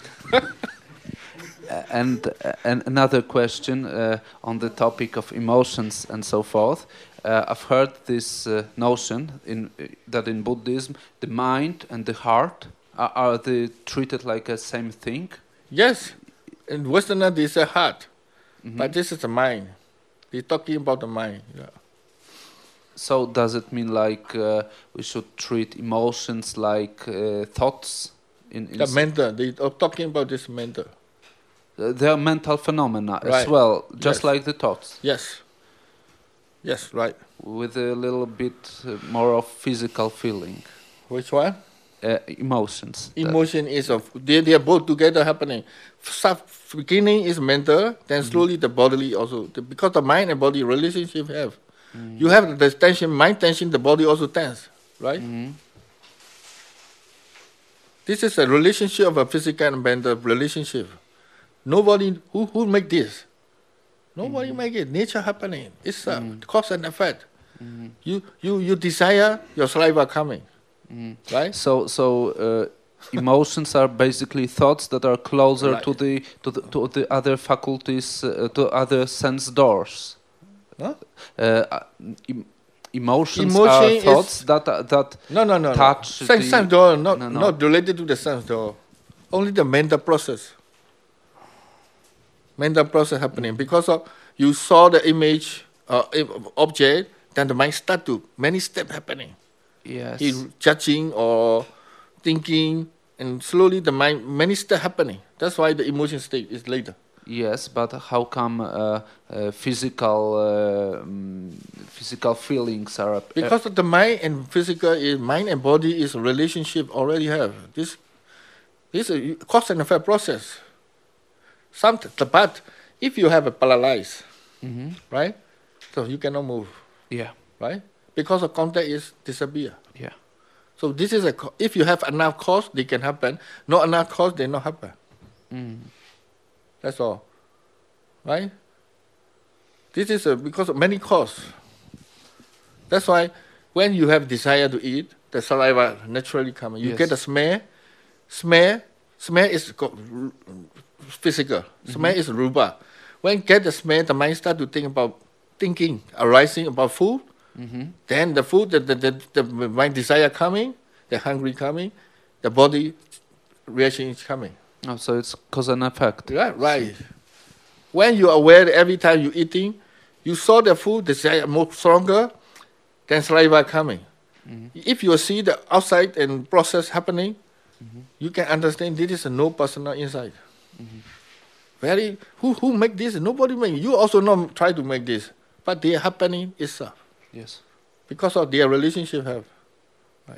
Uh, and, uh, and another question uh, on the topic of emotions and so forth. Uh, I've heard this uh, notion in, uh, that in Buddhism, the mind and the heart are, are they treated like a same thing? Yes. In Westerner, they say heart, mm-hmm. but this is the mind. They're talking about the mind. Yeah. So does it mean like uh, we should treat emotions like uh, thoughts? In, in the mental. They are talking about this mental. Uh, they are mental phenomena right. as well, just yes. like the thoughts. Yes. Yes, right. With a little bit uh, more of physical feeling. Which one? Uh, emotions. Emotion is of they, they are both together happening. F- beginning is mental, then slowly mm-hmm. the bodily also. The, because the mind and body relationship have. Mm-hmm. You have the tension, mind tension, the body also tense, right? Mm-hmm. This is a relationship of a physical and mental relationship. Nobody who who make this. Nobody mm-hmm. make it. Nature happening. It's a mm-hmm. cause and effect. Mm-hmm. You you you desire, your saliva coming, mm-hmm. right? So so uh, emotions are basically thoughts that are closer right. to the to the to the other faculties, uh, to other sense doors. Huh? Uh, em- emotions Emotion are thoughts that uh, that no no no touch no. Sense, the sense door not no, no. not related to the sense door. Only the mental process. Mental process happening mm-hmm. because of you saw the image uh, object, then the mind start to many steps happening. Yes, he judging or thinking, and slowly the mind many steps happening. That's why the emotion state is later. Yes, but how come uh, uh, physical uh, um, physical feelings are? Uh, because of the mind and physical is mind and body is a relationship already have this. This is a cause and effect process. Some, but if you have a paralyzed, mm-hmm. right, so you cannot move. Yeah. Right, because the contact is disappear. Yeah. So this is a if you have enough cause, they can happen. Not enough cause, they not happen. Mm. That's all. Right. This is a, because of many causes. That's why when you have desire to eat, the saliva naturally comes. You yes. get a smell. Smell. Smell is physical. Mm-hmm. Smell is rupa. When get the smell, the mind start to think about thinking, arising about food. Mm-hmm. Then the food, the, the, the, the mind desire coming, the hungry coming, the body reaction is coming. Oh, so it's cause and effect. Right, right. When you are aware that every time you eating, you saw the food desire more stronger, then saliva coming. Mm-hmm. If you see the outside and process happening, mm-hmm. you can understand this is a no personal inside. Mm-hmm. Very who who make this? Nobody make. You also not try to make this, but they are happening itself. Yes, because of their relationship have. Right.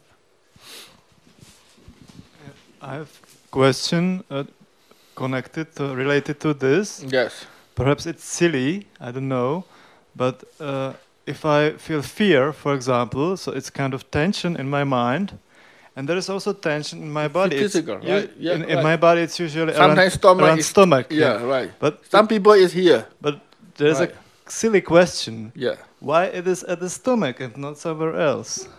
I have a question uh, connected to, related to this. Yes. Perhaps it's silly. I don't know, but uh, if I feel fear, for example, so it's kind of tension in my mind. And there is also tension in my body. Physical, it's, right? Yeah, in, right. in my body, it's usually sometimes around stomach. Around is, stomach. Yeah, yeah, right. But some people is here. But there's right. a silly question. Yeah. Why it is at the stomach and not somewhere else?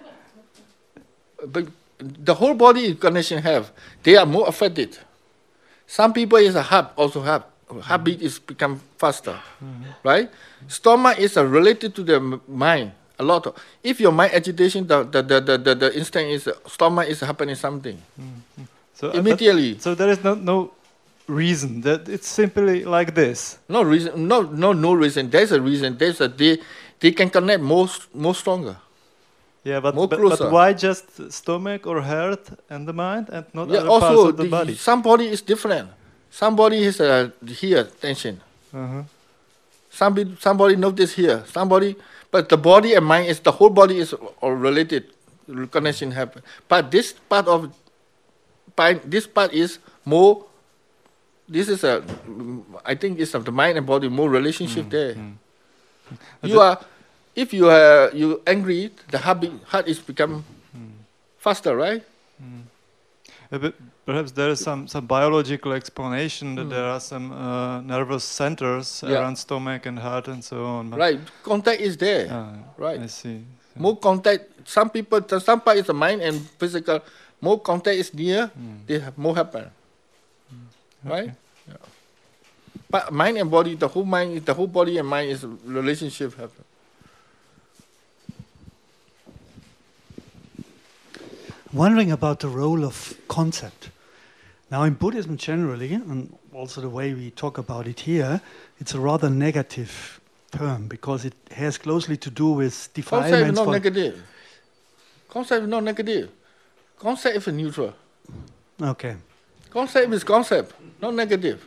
But the whole body connection have, they are more affected. Some people is a heart also have heartbeat is become faster, Mhm. right? Stomach is uh, related to the m- mind a lot. Of, if your mind agitation, the the the the, the, the instinct is uh, stomach is happening something Mhm. So uh, immediately. but- so there is no no reason that it's simply like this. No reason, no no no reason. There's a reason. There's a they they can connect more s- more stronger. Yeah, but, More but, but closer. why just stomach or heart and the mind and not Yeah, other parts also of the, the- body? somebody is different. Somebody is uh, here tension. Uh-huh. Somebody somebody notice here. Somebody, but the body and mind is the whole body is all related. Connection happen. But this part of, part- this part is more. This is a, I think it's of the mind and body more relationship there. You are, if you are you angry, the heart heart is become faster, right? Uh, but perhaps there is some, some biological explanation that Mm. there are some uh, nervous centers Yeah. around stomach and heart and so on. but- Right, contact is there. Ah, right. I see. More contact. Some people, some part is the mind and physical. More contact is near. They have more happen. Right. Yeah. But mind and body, the whole mind, the whole body and mind is relationship happen. Wondering about the role of concept. Now, in Buddhism generally, and also the way we talk about it here, it's a rather negative term because it has closely to do with Concept is defilements. not for- negative. Concept is not negative. Concept is neutral. Okay. Concept is concept, not negative.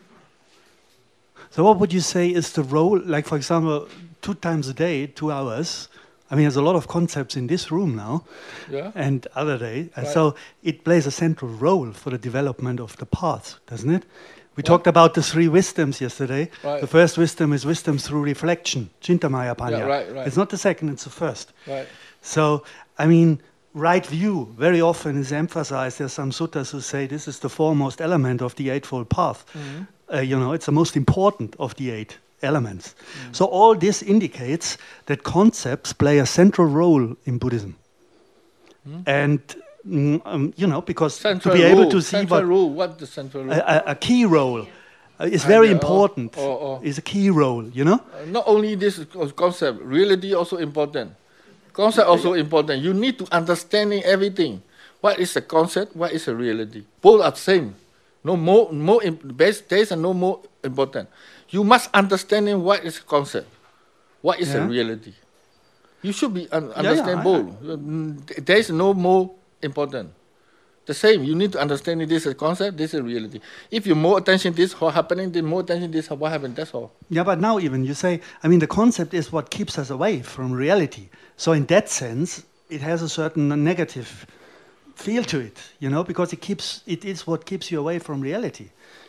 So, what would you say is the role, like, for example, two times a day, two hours? I mean, there's a lot of concepts in this room now Yeah. and other day. And Right. so, it plays a central role for the development of the path, doesn't it? We talked about the three wisdoms yesterday. Right. The first wisdom is wisdom through reflection, Chintamaya Panya. Yeah, right, right. It's not the second, it's the first. Right. So, I mean, right view very often is emphasized. There's some suttas who say this is the foremost element of the Eightfold Path. Mhm. Uh, you know, it's the most important of the eight elements. So all this indicates that concepts play a central role in Buddhism. Mm. And, mm, um, you know, because Central to be able rule, to see central what rule, what the central rule? a, a, a key role uh, is Uh, very yeah, or- important, or- or- is a key role, you know? Uh, not only this concept, reality also important. Concept also important. You need to understanding everything. What is a concept? What is a reality? Both are same. No more, more. Imp- base, there's no more important. You must understanding what is a concept, what is a Yeah. reality. You should be un- yeah, understand I- both. Mm, There is no more important. The same. You need to understand this is a concept. This is a reality. If you more attention this what happening, then more attention this what happened. That's all. Yeah, but now even you say, I mean, the concept is what keeps us away from reality. So in that sense, it has a certain negative feel to it, you know, because it keeps it is what keeps you away from reality.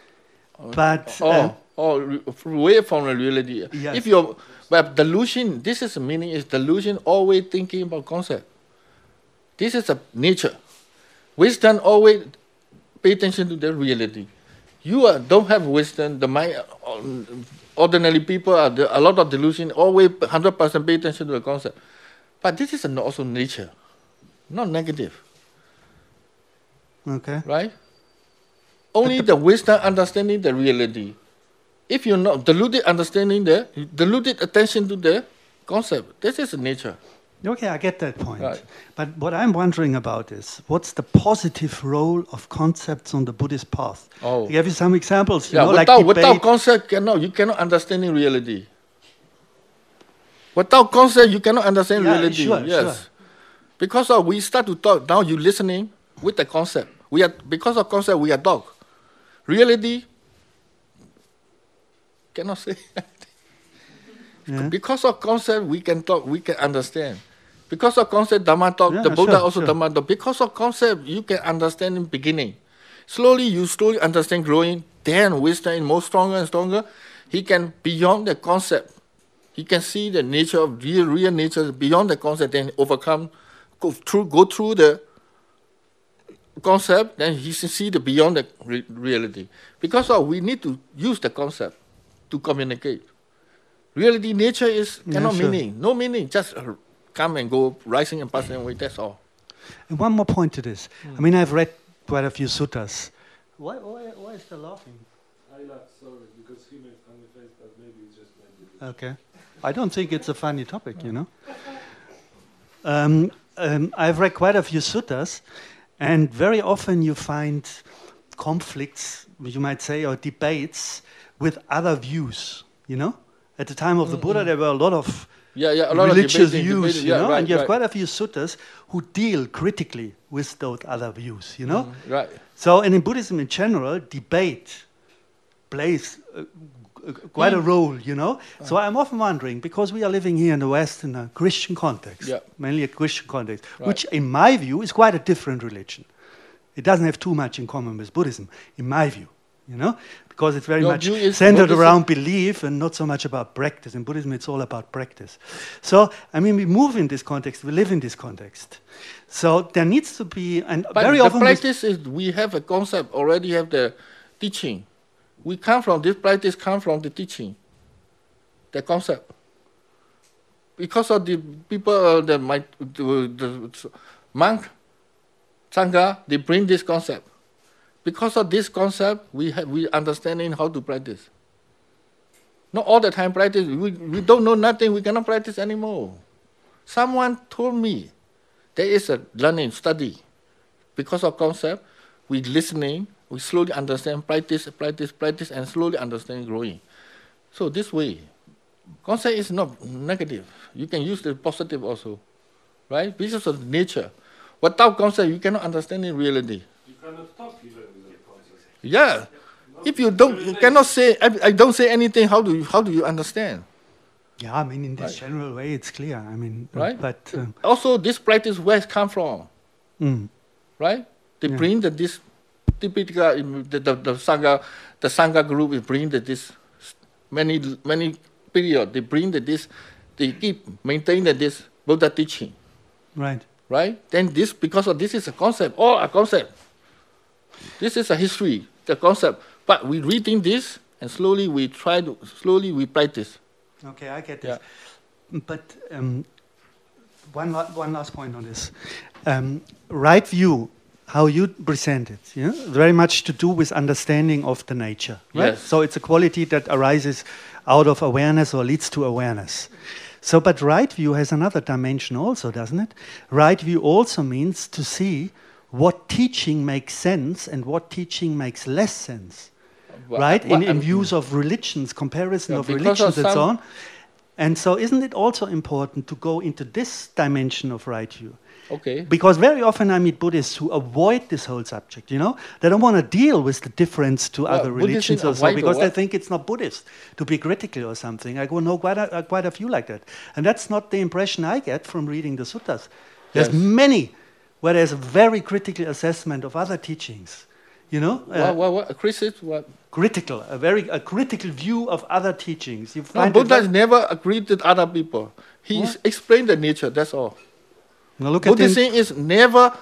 But Oh, uh, oh, re- away from the reality. Yes. If you're, but delusion, this is the meaning is delusion, always thinking about concept. This is a nature. Wisdom always pay attention to the reality. You are, don't have wisdom, the mind, uh, ordinary people, are the, a lot of delusion, always one hundred percent pay attention to the concept. But this is not also nature, not negative, okay. right? Only the wisdom understanding the reality. If you're not deluded understanding the, deluded attention to the concept, this is nature. Okay, I get that point. Right. But what I'm wondering about is what's the positive role of concepts on the Buddhist path? Oh. I give you some examples. You Yeah, know, like without, without debate. concept, cannot, you cannot understanding reality. Without concept, you cannot understand Yeah, reality. sure, yes. sure. Because of we start to talk, now you listening with the concept. We are because of concept we are talk. Reality cannot say. Yeah. Because of concept we can talk, we can understand. Because of concept, Dhamma talk, Yeah, the Buddha sure, also sure. Dhamma talk. Because of concept, you can understand in beginning. Slowly, you slowly understand growing, then wisdom is more stronger and stronger. He can beyond the concept. He can see the nature of real, real nature beyond the concept, then overcome, go through, go through the concept, then he can see the beyond the re- reality. Because of we need to use the concept to communicate. Reality, nature is Yeah, cannot sure. meaning. No meaning. Just uh, come and go, rising and passing away. That's all. And one more point to this. Mm. I mean, I've read quite a few suttas. Why, why, why is the laughing? I laugh, sorry, because he made funny face, but maybe it's just maybe. Okay. I don't think it's a funny topic, you know. Um, um, I've read quite a few suttas, and very often you find conflicts, you might say, or debates with other views, you know. At the time of the Buddha, there were a lot of Yeah, yeah, a lot religious of debating, views, debating, you yeah, know, right, and you have right. quite a few suttas who deal critically with those other views, you know. Mm, right. So, and in Buddhism in general, debate plays uh, g- quite a Mm. role, you know. So I'm often wondering, because we are living here in the West in a Christian context, Yeah. mainly a Christian context, Right. which in my view is quite a different religion. It doesn't have too much in common with Buddhism, in my view, you know, because it's very Your much view is centered Buddhism- around belief and not so much about practice. In Buddhism, it's all about practice. So, I mean, we move in this context, we live in this context. So there needs to be, and But very the often we- practice is we have a concept, already have the teaching. We come from this practice, come from the teaching, the concept. Because of the people, uh, the, my, the, the monk, Sangha, they bring this concept. Because of this concept, we have we understanding how to practice. Not all the time practice. We, we don't know nothing. We cannot practice anymore. Someone told me there is a learning, study. Because of concept, we listening, we slowly understand, practice, practice, practice, and slowly understand, growing. So this way, concept is not negative. You can use the positive also, right? This is of nature. Without concept, you cannot understand in reality. You cannot talk even without concept. Yeah. If you don't, you cannot say, I, I don't say anything, how do you, how do you understand? Yeah, I mean, in this Right. general way, it's clear. I mean, uh, Right? but um, Also, this practice, where it come from? mm, Right? They Yeah. bring the, this typical, um, the, the, the Sangha, the Sangha group is bring the, this many, many period, they bring the, this, they keep maintain the, this Buddha teaching. right. Right? Then this, because of this is a concept, all a concept. This is a history, the concept. But we reading this, and slowly we try to, slowly we practice. Okay, I get this. But um, one, la- one last point on this. Um, right view, how you present it, yeah? Very much to do with understanding of the nature. Right? Yes. So it's a quality that arises out of awareness or leads to awareness. So, but right view has another dimension also, doesn't it? Right view also means to see what teaching makes sense and what teaching makes less sense. Wha- Right? what In, in I'm- views of religions, comparison Yeah, of because religions of and so some- on. And so isn't it also important to go into this dimension of right view? Okay. Because very often I meet Buddhists who avoid this whole subject, you know? They don't want to deal with the difference to Well, other Buddhism religions or so avoid because they what? think it's not Buddhist to be critical or something. I go know quite a, uh, quite a few like that. And that's not the impression I get from reading the suttas. There's Yes. many where there's a very critical assessment of other teachings, you know? Uh, What, what, what, Chris, is what? critical, a very a critical view of other teachings. You No, find it Buddha very- never agreed with other people. He What? explained the nature, that's all. Now look at Buddhism him. is never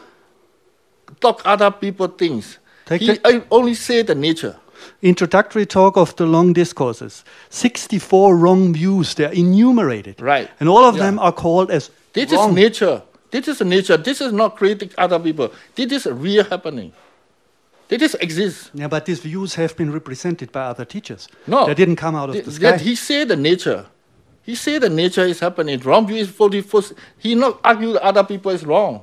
talk other people things. Take he the- uh, only say the nature. Introductory talk of the long discourses. sixty-four wrong views, they're enumerated. Right. And all of Yeah. them are called as This wrong. is nature. This is nature. This is not creating other people. This is real happening. This exists. Yeah, but these views have been represented by other teachers. No. They didn't come out of Th- the sky. that he say the nature. He say the nature is happening. Wrong view is for the first. He not argue that other people is wrong.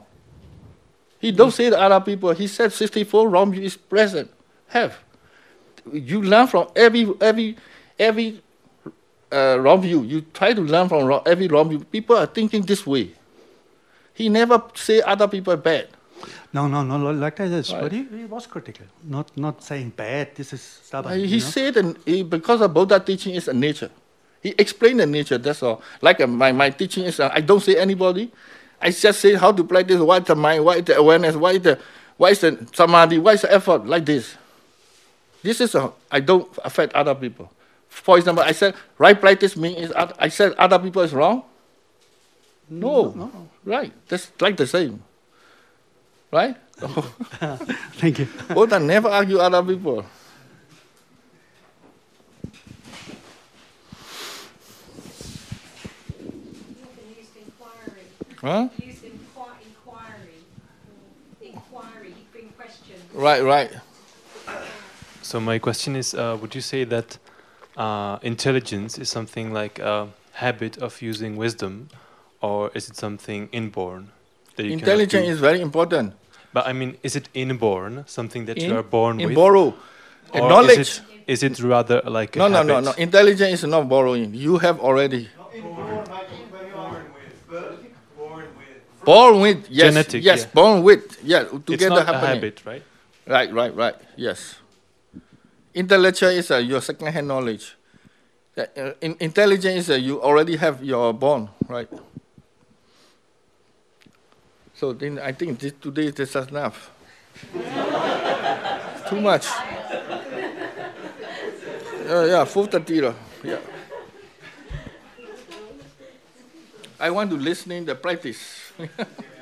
He don't say the other people. He said sixty-four wrong view is present. Have. You learn from every every every uh, wrong view. You try to learn from wrong, every wrong view. People are thinking this way. He never say other people are bad. No, no, no, like that is. Right. But he, he was critical. Not not saying bad, this is stubborn. Uh, you he know? said that he, because of Buddha teaching is a nature. He explained the nature, that's all. Like uh, my, my teaching is, uh, I don't say anybody. I just say how to practice, what is the mind, what is the awareness, what is the, what is the samadhi, what is the effort, like this. This is, a, I don't affect other people. For example, I said, right practice means, is, oth- I said other people is wrong? No, No, no. right, that's like the same. Right? Thank you. Buddha never argue other people. Huh? Use inqui- inquiry. Inquiry, bring questions. Right, right. So my question is, uh, would you say that uh, intelligence is something like a habit of using wisdom, or is it something inborn? That you cannot Intelligence do? is very important. But I mean, is it inborn, something that In- you are born in with? borrow. Or Uh, knowledge. Is it, is it rather like a No, no, habit? no, no. Intelligence is not borrowing. You have already. Born with, yes, Genetic, yes, yeah. born with, yeah, together It's not a happening. habit, right? Right, right, right. Yes. Intellectual is uh, your second-hand knowledge. Uh, uh, in, intelligence is uh, you already have your born, right? So then I think this, today this is enough. Too much. Uh, yeah, four thirty. Yeah. I want to listen in the practice.